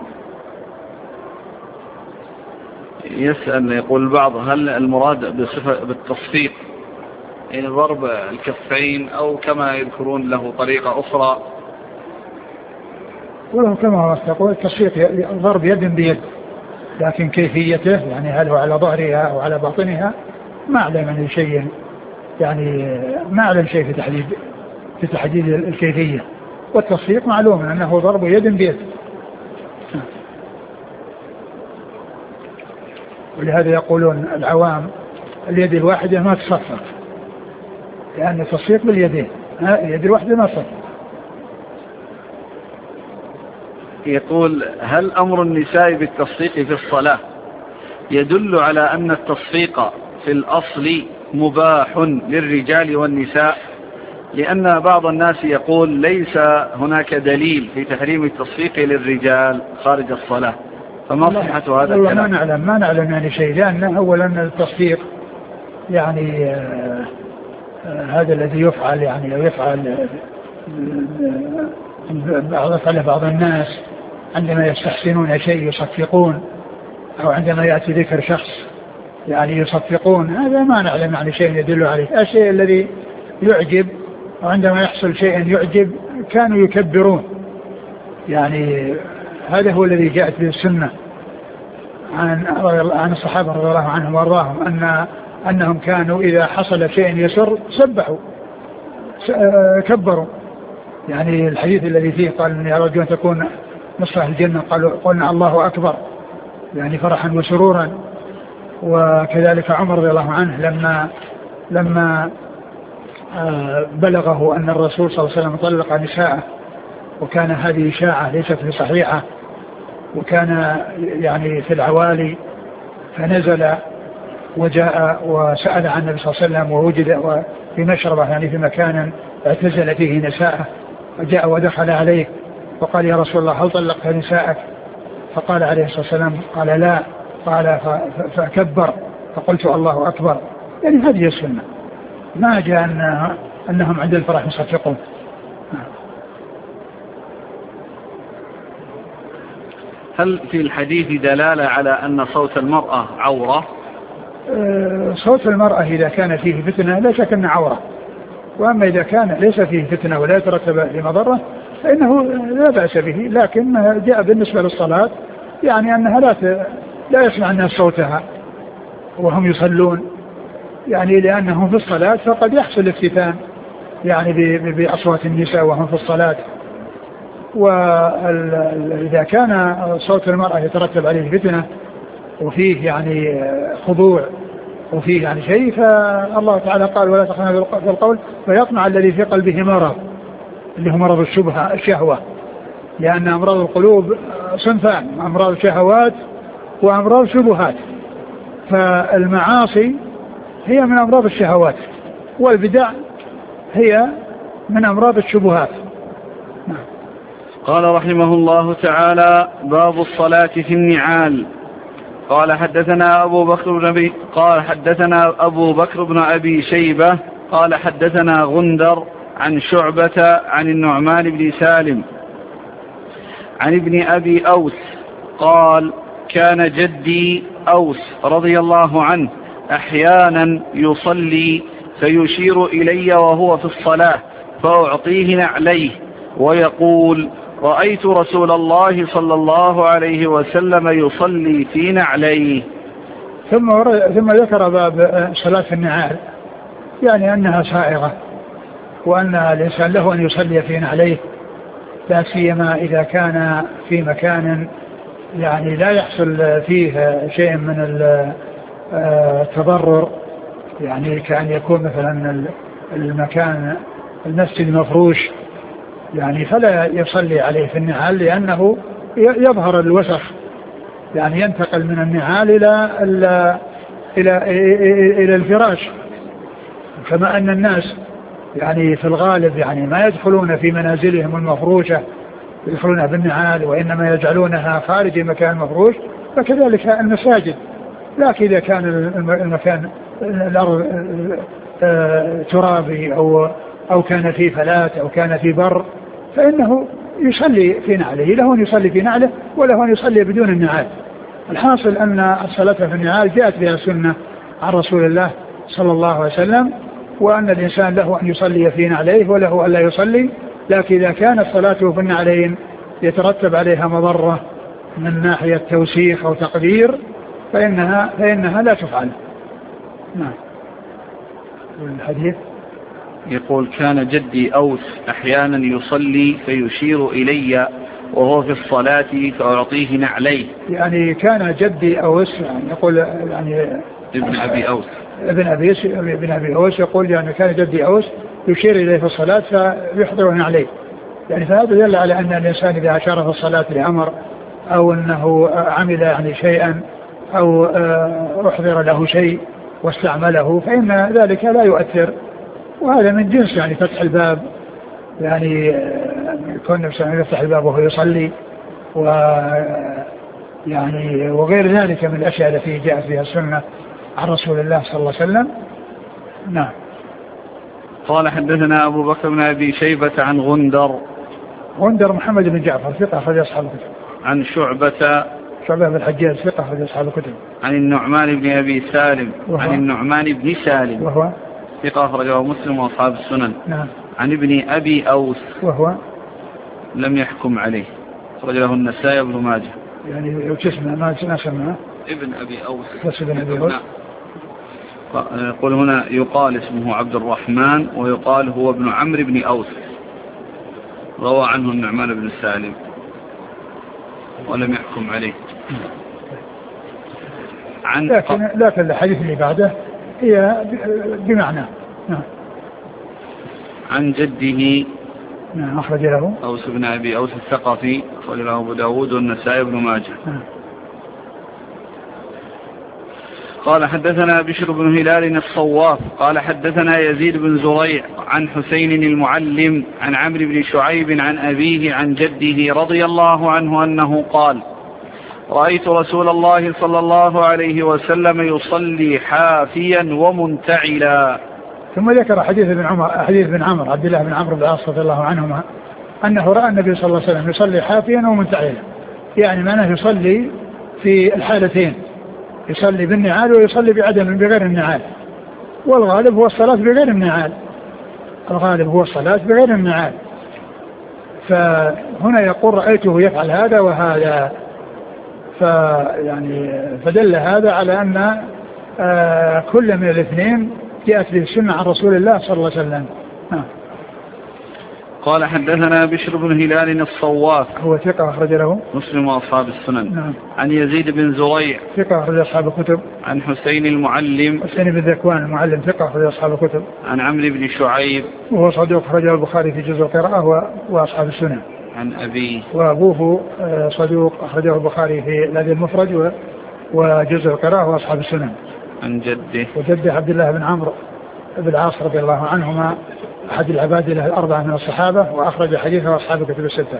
يسأل يقول البعض هل المراد بصفة بالتصفيق يعني ضرب الكفين أو كما يذكرون له طريقة أخرى؟ وله كما يقول التصفيق ضرب يد بيد، لكن كيفيته يعني هل هو على ظهرها أو على باطنها ما أعلم من شيء، يعني ما أعلم شيء في تحديد الكيفية. والتصفيق معلوم أنه ضرب يد بيد، ولهذا يقولون العوام اليد الواحدة ما تصفق، لأن التصفيق باليدين، اليد الواحدة ما تصفق. يقول: هل أمر النساء بالتصفيق في الصلاة يدل على أن التصفيق في الأصل مباح للرجال والنساء؟ لأن بعض الناس يقول ليس هناك دليل في تحريم التصفيق للرجال خارج الصلاة، فما صحة هذا الكلام؟ ما نعلم يعني شيء، لأن أولا التصفيق يعني هذا الذي يفعل، يعني يفعل بعض الناس عندما يستحسنون شيء يصفقون، أو عندما يأتي ذكر شخص يعني يصفقون، هذا ما نعلم يعني شيء يدل عليه. الشيء الذي يعجب، وعندما يحصل شيء يعجب كانوا يكبرون، يعني هذا هو الذي جاءت به السنة عن الصحابة رضي الله عنهم وارضاهم، أنهم كانوا إذا حصل شيء يسر سبحوا كبروا. يعني الحديث الذي فيه قال: يا رجل أن تكون نصف الجنة قلنا الله أكبر، يعني فرحا وسرورا. وكذلك عمر رضي الله عنه لما بلغه أن الرسول صلى الله عليه وسلم طلق نساءه، وكان هذه إشاعة ليست بصحيحة، وكان يعني في العوالي، فنزل وجاء وسأل عن النبي صلى الله عليه وسلم، ووجد في مشربة يعني في مكان اعتزل فيه نساءه، وجاء ودخل عليه وقال: يا رسول الله هل طلقت نساءك؟ فقال عليه الصلاة والسلام قال: لا. قال فكبر، فقلت الله أكبر. يعني هذه السنة، ما جاء أنهم عند الفرح يصفقون. هل في الحديث دلالة على أن صوت المرأة عورة؟ صوت المرأة إذا كان فيه فتنة لا شك أنه عورة، وأما إذا كان ليس فيه فتنة ولا يترتب لمضرة فإنه لا بأس به. لكن جاء بالنسبة للصلاة يعني أنها لا يسمع الناس صوتها وهم يصلون، يعني لأنهم في الصلاة فقد يحصل افتتان يعني بأصوات النساء وهم في الصلاة. وإذا كان صوت المرأة يترتب عليه فتنة وفيه يعني خضوع وفيه يعني شيء، فالله تعالى قال: ولا تخنوا في القول فيطمع الذي في قلبه مرض، اللي هو مرض الشهوة. لأن أمراض القلوب صنفان: أمراض شهوات وأمراض شبهات. فالمعاصي هي من أمراض الشهوات، والبدع هي من أمراض الشبهات. قال رحمه الله تعالى: باب الصلاة في النعال. قال حدثنا أبو بكر بن أبي شيبة قال حدثنا غندر عن شعبة عن النعمان بن سالم عن ابن أبي أوس قال: كان جدي أوس رضي الله عنه أحيانا يصلي فيشير إلي وهو في الصلاة فأعطيه نعليه ويقول: رأيت رسول الله صلى الله عليه وسلم يصلي في نعليه. ثم ذكر باب صلاة النعال، يعني أنها سائغة، وأن الإنسان له أن يصلي في نعليه، لا سيما إذا كان في مكان يعني لا يحصل فيه شيء من التضرر، يعني كأن يكون مثلا المكان المسجد مفروش، يعني فلا يصلي عليه في النعال، لأنه يظهر الوسخ، يعني ينتقل من النعال إلى الفراش. كما أن الناس يعني في الغالب يعني ما يدخلون في منازلهم المفروشة يدخلونها بالنعال، وإنما يجعلونها خارج مكان مفروش، فكذلك المساجد. لكن إذا كان المكان الأرض ترابي أو كان في فلات أو كان في بر، فإنه يصلي في نعله، له أن يصلي في نعله وله أن يصلي بدون النعال. الحاصل أن الصلاة في النعال جاءت بها سنة عن رسول الله صلى الله عليه وسلم، وأن الإنسان له أن يصلي في نعليه وله أن لا يصلي. لكن إذا كانت صلاته في النعلين يترتب عليها مضرة من ناحية توسيخ أو تقدير فإنها لا تفعل. نعم. الحديث يقول كان جدي أوس أحيانا يصلي فيشير إلي وهو في الصلاة فأعطيه نعليه. يعني كان جدي أوس يعني يقول يعني ابن أبي أوس ابن أبي أوس يقول يعني كان جدي أوس يشير إليه في الصلاة فيحضره نعليه. يعني فهذا يدل على أن الإنسان إذا أشار في الصلاة لأمر أو أنه عمل يعني شيئا أو أحضر له شيء واستعمله فإن ذلك لا يؤثر. وهذا من جنس يعني فتح الباب، يعني كون الإنسان يفتح الباب وهو يصلي يعني وغير ذلك من الأشياء التي جاءت بها السنة عن رسول الله صلى الله عليه وسلم. نعم. قال حدثنا أبو بكر بن أبي شيبة عن غندر محمد بن جعفر ثقة أخرج أصحاب الكتب. عن شعبة بن الحجاج ثقة أخرج أصحاب الكتب. عن النعمان بن أبي سالم عن النعمان بن سالم وهو ثقة أخرجه مسلم وأصحاب السنن. نعم. عن ابن أبي أوس وهو لم يحكم عليه، أخرج له النسائي بن ماجه. يعني وجسمه ما سمعه ابن أبي أوس بس ابن أبي أوس. يقول هنا يقال اسمه عبد الرحمن ويقال هو ابن عمرو بن أوس، روى عنه النعمان بن سالم ولم يحكم عليه. لكن الحديث اللي بعده هي بمعنى. نعم. عن جده نعم أخرج له أوس بن أبي أوس الثقفي، أخرج له أبو داود والنسائي بن ماجه. نعم. قال حدثنا بشر بن هلال الصواف قال حدثنا يزيد بن زريع عن حسين المعلم عن عمرو بن شعيب عن أبيه عن جده رضي الله عنه أنه قال رأيت رسول الله صلى الله عليه وسلم يصلي حافيا ومنتعلا. ثم ذكر حديث بن عمرو عبد الله بن عمرو بن العاص رضي الله عنهما أنه رأى النبي صلى الله عليه وسلم يصلي حافيا ومنتعلا، يعني معناه يصلي في الحالتين، يصلي بالنعال ويصلي بغير النعال، والغالب هو الصلاة بغير النعال، فهنا يقول رأيته يفعل هذا وهذا، فدل هذا على أن كل من الاثنين جاءت به السنة عن رسول الله صلى الله عليه وسلم. قال حدثنا بشر بن هلال الصواف هو ثقة أخرج له مسلم وأصحاب السنن. نعم. عن يزيد بن زريع ثقة أخرج أصحاب الكتب. عن حسين المعلم بن ذكوان المعلم ثقة أخرج أصحاب الكتب. عن عمرو بن شعيب وهو صدوق أخرجه البخاري في جزء القراءة وأصحاب السنن. عن أبيه وأبوه صدوق أخرجه البخاري في الأدب المفرد وجزء القراءة وأصحاب السنن. عن جده وجده عبد الله بن عمرو بن العاص رضي الله عنهما أحد العبادلة الأربعة من الصحابة، وأخرج حديثه أصحاب الكتب الستة.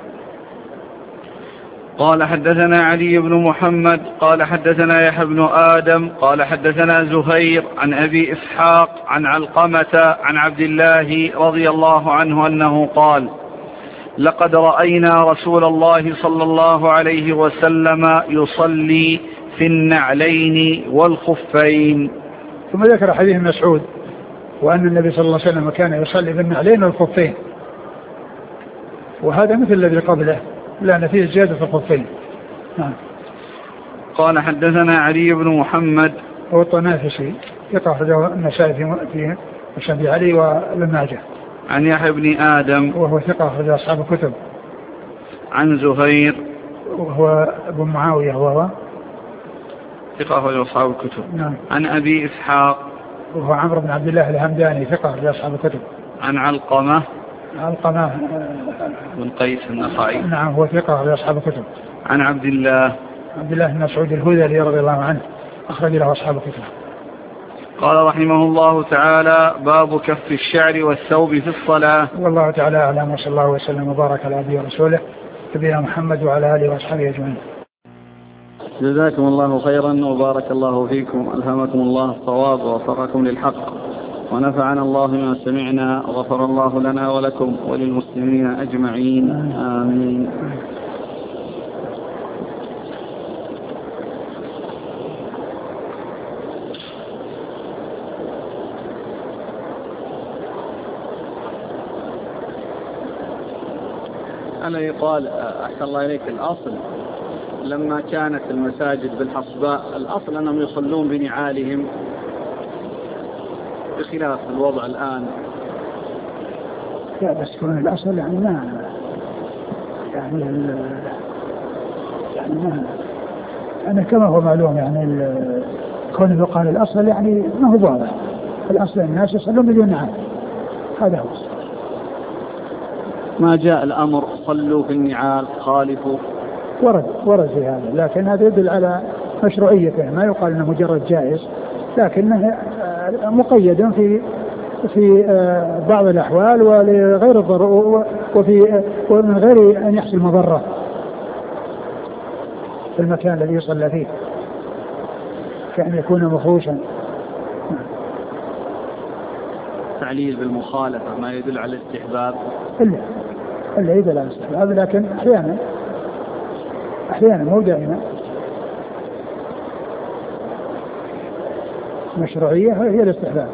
قال حدثنا علي بن محمد قال حدثنا يحيى بن آدم قال حدثنا زهير عن أبي إسحاق عن علقمة عن عبد الله رضي الله عنه أنه قال لقد رأينا رسول الله صلى الله عليه وسلم يصلي في النعلين والخفين. ثم ذكر حديث مسعود وأن النبي صلى الله عليه وسلم كان يصلي بالنعلين والخفين، وهذا مثل الذي قبله لأن فيه زيادة في الخفين. قال حدثنا علي بن محمد هو الطنافسي ثقة أخرجه النسائي في مسند علي وابن ماجه. عن يحيى بن آدم وهو ثقة أخرج أصحاب الكتب. عن زهير وهو ابن معاوية وهو ثقة أخرج أصحاب الكتب. نعم. عن أبي إسحاق وهو عمرو بن عبد الله الهمداني ثقة أخرج أصحاب الكتب. عن علقمة بن قيس النخعي. نعم هو ثقة أخرج أصحاب الكتب. عن عبد الله بن مسعود الهذلي رضي الله عنه أخرج له أصحاب الكتب. قال رحمه الله تعالى باب كف الشعر والثوب في الصلاة. والله تعالى أعلم، وصلى الله وسلم وبارك على عبده ورسوله نبينا محمد وعلى آله وأصحابه أجمعين. جزاكم الله خيرا وبارك الله فيكم، ألهمكم الله الصواب ووفقكم للحق، ونفعنا الله ما سمعنا، وغفر الله لنا ولكم وللمسلمين أجمعين، آمين. أنا يقال أحسن الله إليك الأصل لما كانت المساجد بالحصباء الأصل أنهم يصلون بنعالهم، بخلاف الوضع الآن لا بس كون الأصل يعني ما يعني يعني ما أنا كما هو معلوم يعني كون يقال الأصل يعني ما هو واضح. الأصل الناس يصلون بدون نعال، هذا هو. ما جاء الأمر صلوا في النعال خالفوا، ورد في هذا، لكن هذا يدل على مشروعيته، ما يقال انه مجرد جائز، لكنه مقيد في بعض الأحوال ولغير الضرورة ومن غير أن يحصل مضرة في المكان الذي يصلى فيه، كأن يكون مفروشا. تعليل بالمخالفة ما يدل على الاستحباب، إلا يدل على الاستحباب، لكن أحيانا مو دائما. مشروعية هي الاستحباب.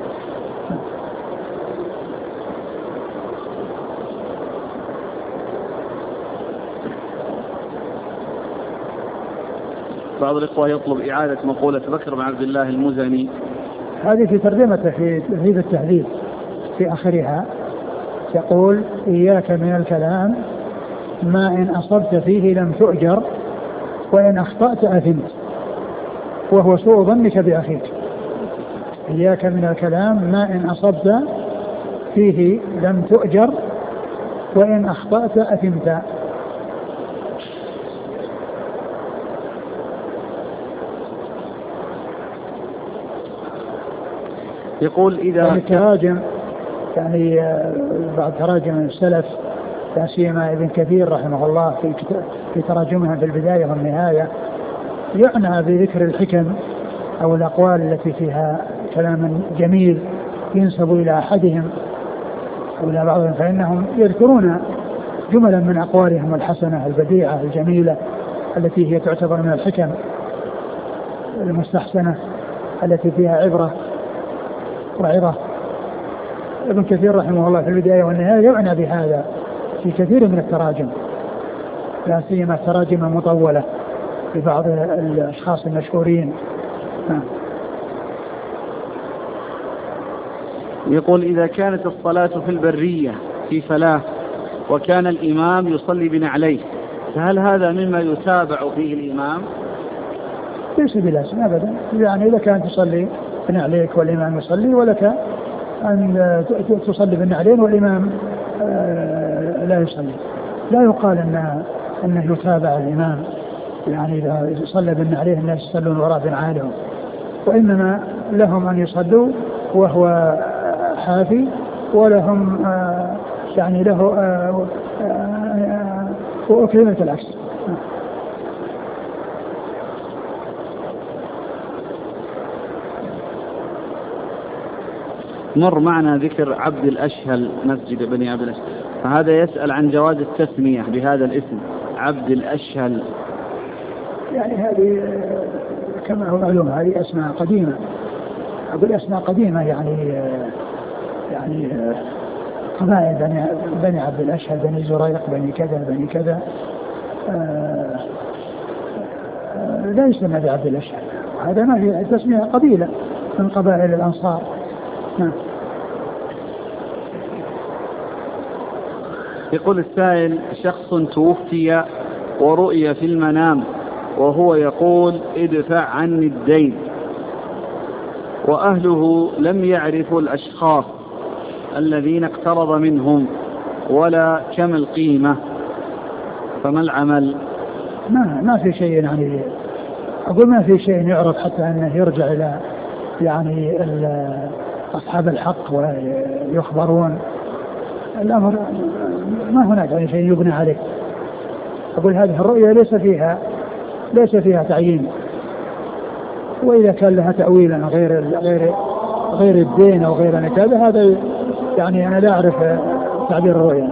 بعض الإخوة يطلب إعادة مقولة بكر بن عبد الله المزني، هذه في ترجمته في تهذيب التهذيب في آخرها يقول: إياك من الكلام ما إن أصبت فيه لم تؤجر وإن أخطأت أثمت، وهو سوء ظنك بأخيك. إياك من الكلام ما إن أصبت فيه لم تؤجر وإن أخطأت أثمت. يقول إذا التراجم يعني بعض تراجم السلف لا سيما ابن كثير رحمه الله في تراجمها في البداية والنهاية يعنى بذكر الحكم أو الأقوال التي فيها كلام جميل ينسب إلى أحدهم أو إلى بعضهم، فإنهم يذكرون جملا من أقوالهم الحسنة البديعة الجميلة التي هي تعتبر من الحكم المستحسنة التي فيها عبرة وعظة. ابن كثير رحمه الله في البداية والنهاية يعنى بهذا في كثير من التراجم، لا سيما التراجم المطولة لبعض الأشخاص المشهورين. يقول: إذا كانت الصلاة في البرية في فلاة وكان الإمام يصلي بنعليه، فهل هذا مما يتابع فيه الإمام؟ ليس بلازم أبدا، يعني إذا كانت تصلي بنعليك والإمام يصلي، ولك أن تصلي بالنعلين والإمام لا يصلي. لا يقال أنه يتابع الإمام، يعني إذا صلى بالنعلين الناس يصلون وراء بنعالهم، وإنما لهم أن يصلوا وهو حافي، ولهم يعني له وكلمة العكس. مر معنا ذكر عبد الأشهل، مسجد بني عبد الأشهل، فهذا يسأل عن جواز التسمية بهذا الاسم عبد الأشهل. يعني هذه كما هو معلوم هذه أسماء قديمة، أقول أسماء قديمة يعني قبائل بني عبد الأشهل، بني زريق، بني كذا بني كذا، لا يسمى بعبد الأشهل، هذا ما هي تسمية قبيلة من قبائل الأنصار. يقول السائل: شخص توفي ورؤي في المنام وهو يقول ادفع عني الدين، وأهله لم يعرفوا الأشخاص الذين اقترض منهم ولا كم القيمة، فما العمل؟ ما في شيء، يعني أقول ما في شيء يعرف حتى أنه يرجع إلى يعني أصحاب الحق ويخبرون. الأمر ما هناك يعني شيء يبنى عليه. أقول هذه الرؤية ليس فيها تعيين، وإذا كان لها تأويلا غير الدين أو غير كذا، هذا يعني أنا لا أعرف تعبير الرؤية.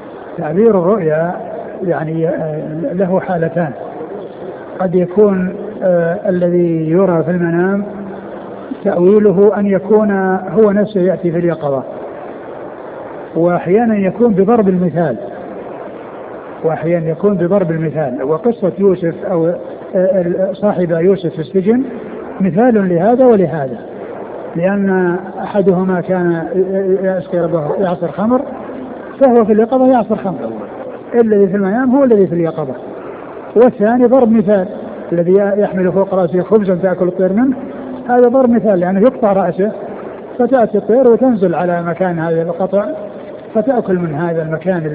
تعبير الرؤيا يعني له حالتان: قد يكون الذي يرى في المنام تأويله أن يكون هو نفسه يأتي في اليقظة، وأحيانا يكون بضرب المثال، وأحيانا يكون بضرب المثال. وقصة يوسف أو صاحب يوسف في السجن مثال لهذا ولهذا، لأن أحدهما كان يعصر خمر فهو في اليقظة يعصر خمر، الذي في المنام هو الذي في اليقظة. والثاني ضرب مثال، الذي يحمل فوق رأسه خبزا تأكل الطير منه، هذا ضرب مثال يعني يقطع رأسه فتأتي الطير وتنزل على مكان هذا القطع فتأكل من هذا المكان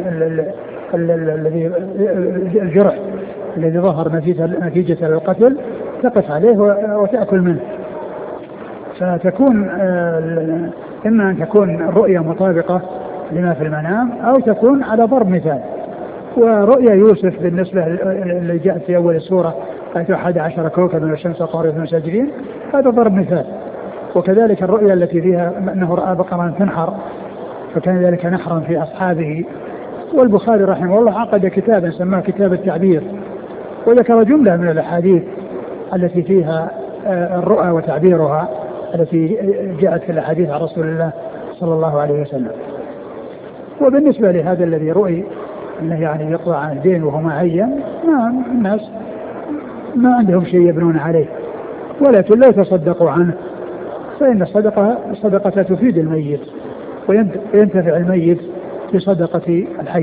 الذي الجرح الذي ظهر نتيجة القتل، تقف عليه وتأكل منه. فتكون إما أن تكون الرؤية مطابقة لما في المنام أو تكون على ضرب مثال. ورؤيا يوسف بالنسبة اللي جاءت في أول السورة 11 كوكبا والشمس والقمر يثنون ساجدين، هذا ضرب مثال. وكذلك الرؤيا التي فيها أنه رأى بقرا تنحر فكان ذلك نحرا في أصحابه. والبخاري رحمه الله عقد كتابا سماه كتاب التعبير، وذكر جملة من الأحاديث التي فيها الرؤى وتعبيرها التي جاءت في الأحاديث عن رسول الله صلى الله عليه وسلم. وبالنسبة لهذا الذي رؤي أنه يعني يقضى عن الدين وهو معين، الناس ما عندهم شيء يبنون عليه، ولكن لا يتصدقوا عنه، فإن الصدقة تفيد الميت وينتفع الميت بصدقة الحي.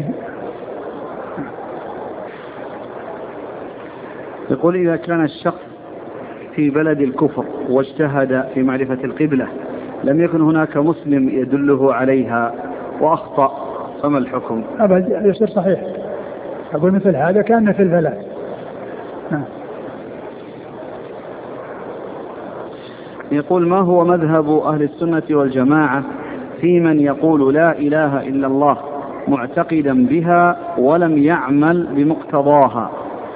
يقول إذا كان الشخص في بلد الكفر واجتهد في معرفة القبلة لم يكن هناك مسلم يدله عليها وأخطأ، فما الحكم؟ أبدا يصير صحيح. أقول مثل هذا كان في البلد. يقول ما هو مذهب أهل السنة والجماعة في من يقول لا إله إلا الله معتقدا بها ولم يعمل بمقتضاها؟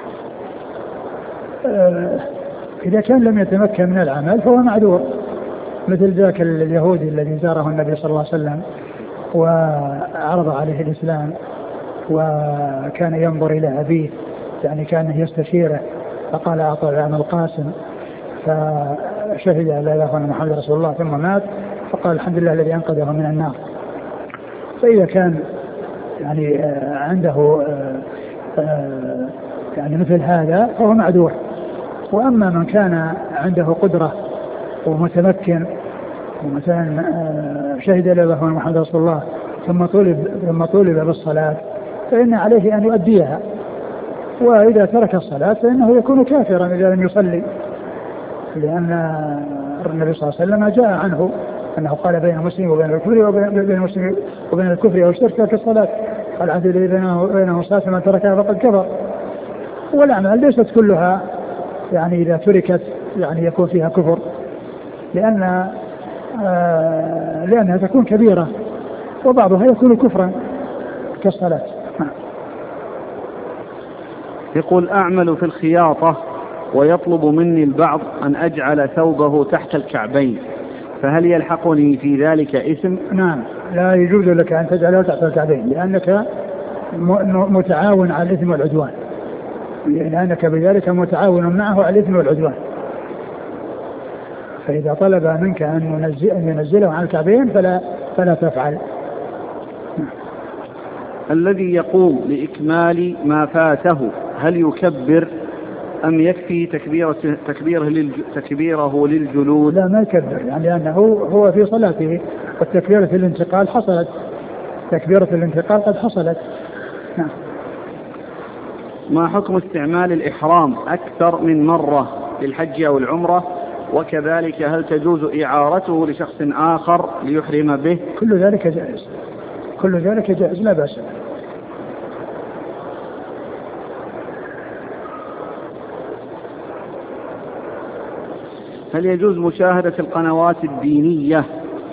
إذا كان لم يتمكن من العمل فهو معذور، مثل ذاك اليهودي الذي زاره النبي صلى الله عليه وسلم وعرض عليه الإسلام وكان ينظر إلى أبيه، يعني كان يستشيره فقال أطع عن القاسم، فشهد لا إله إلا الله محمد رسول الله ثم مات فقال الحمد لله الذي أنقذه من النار. فإذا كان يعني عنده يعني مثل هذا فهو معذور. وأما من كان عنده قدرة ومتمكن ومثلا شهد لا إله إلا الله محمد رسول الله ثم طولب بالصلاة فإن عليه أن يؤديها، وإذا ترك الصلاة فإنه يكون كافرا إذا لم يصلي، لأن النبي صلى الله عليه وسلم جاء عنه أنه قال بين المسلم وبين الكفر وبين الكفر أو الشرك ترك الصلاة، قال العهد الذي بينه الصلاة من تركها فقد كفر. والأعمال ليست كلها يعني إذا تركت يعني يكون فيها كفر، لأنها تكون كبيرة وبعضها يكون كفرا كالصلاة. يقول أعمل في الخياطة ويطلب مني البعض أن أجعل ثوبه تحت الكعبين، فهل يلحقني في ذلك إثم؟ نعم، لا يجوز لك أن تجعله تحت الكعبين لأنك متعاون على الإثم والعدوان، لأنك بذلك متعاون معه على الإثم والعدوان. فإذا طلب منك أن ينزله عن الكعبين فلا تفعل. الذي يقوم لإكمال ما فاته هل يكبر أم يكفي تكبيره للجلوس؟ لا، ما يكبر، يعني لأنه هو في صلاته والتكبيرة الانتقال حصلت، تكبيرة الانتقال قد حصلت. نعم. ما حكم استعمال الإحرام أكثر من مرة للحج أو العمرة؟ وكذلك هل تجوز إعارته لشخص آخر ليحرم به؟ كل ذلك جائز، كل ذلك جائز لا بأس. هل يجوز مشاهدة القنوات الدينية؟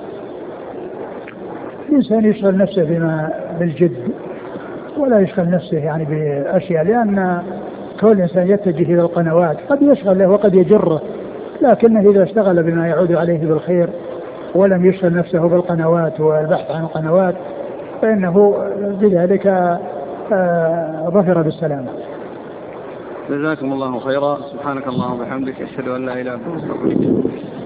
الإنسان يشغل نفسه بما بالجد ولا يشغل نفسه يعني بأشياء، لأن كل إنسان يتجه إلى القنوات قد يشغل له وقد يجره، لكنه إذا اشتغل بما يعود عليه بالخير ولم يشغل نفسه بالقنوات والبحث عن القنوات فإنه بذلك ظفر بالسلامة. جزاكم الله خيرا. سبحانك اللهم وبحمدك، أشهد أن لا إله إلا أنت.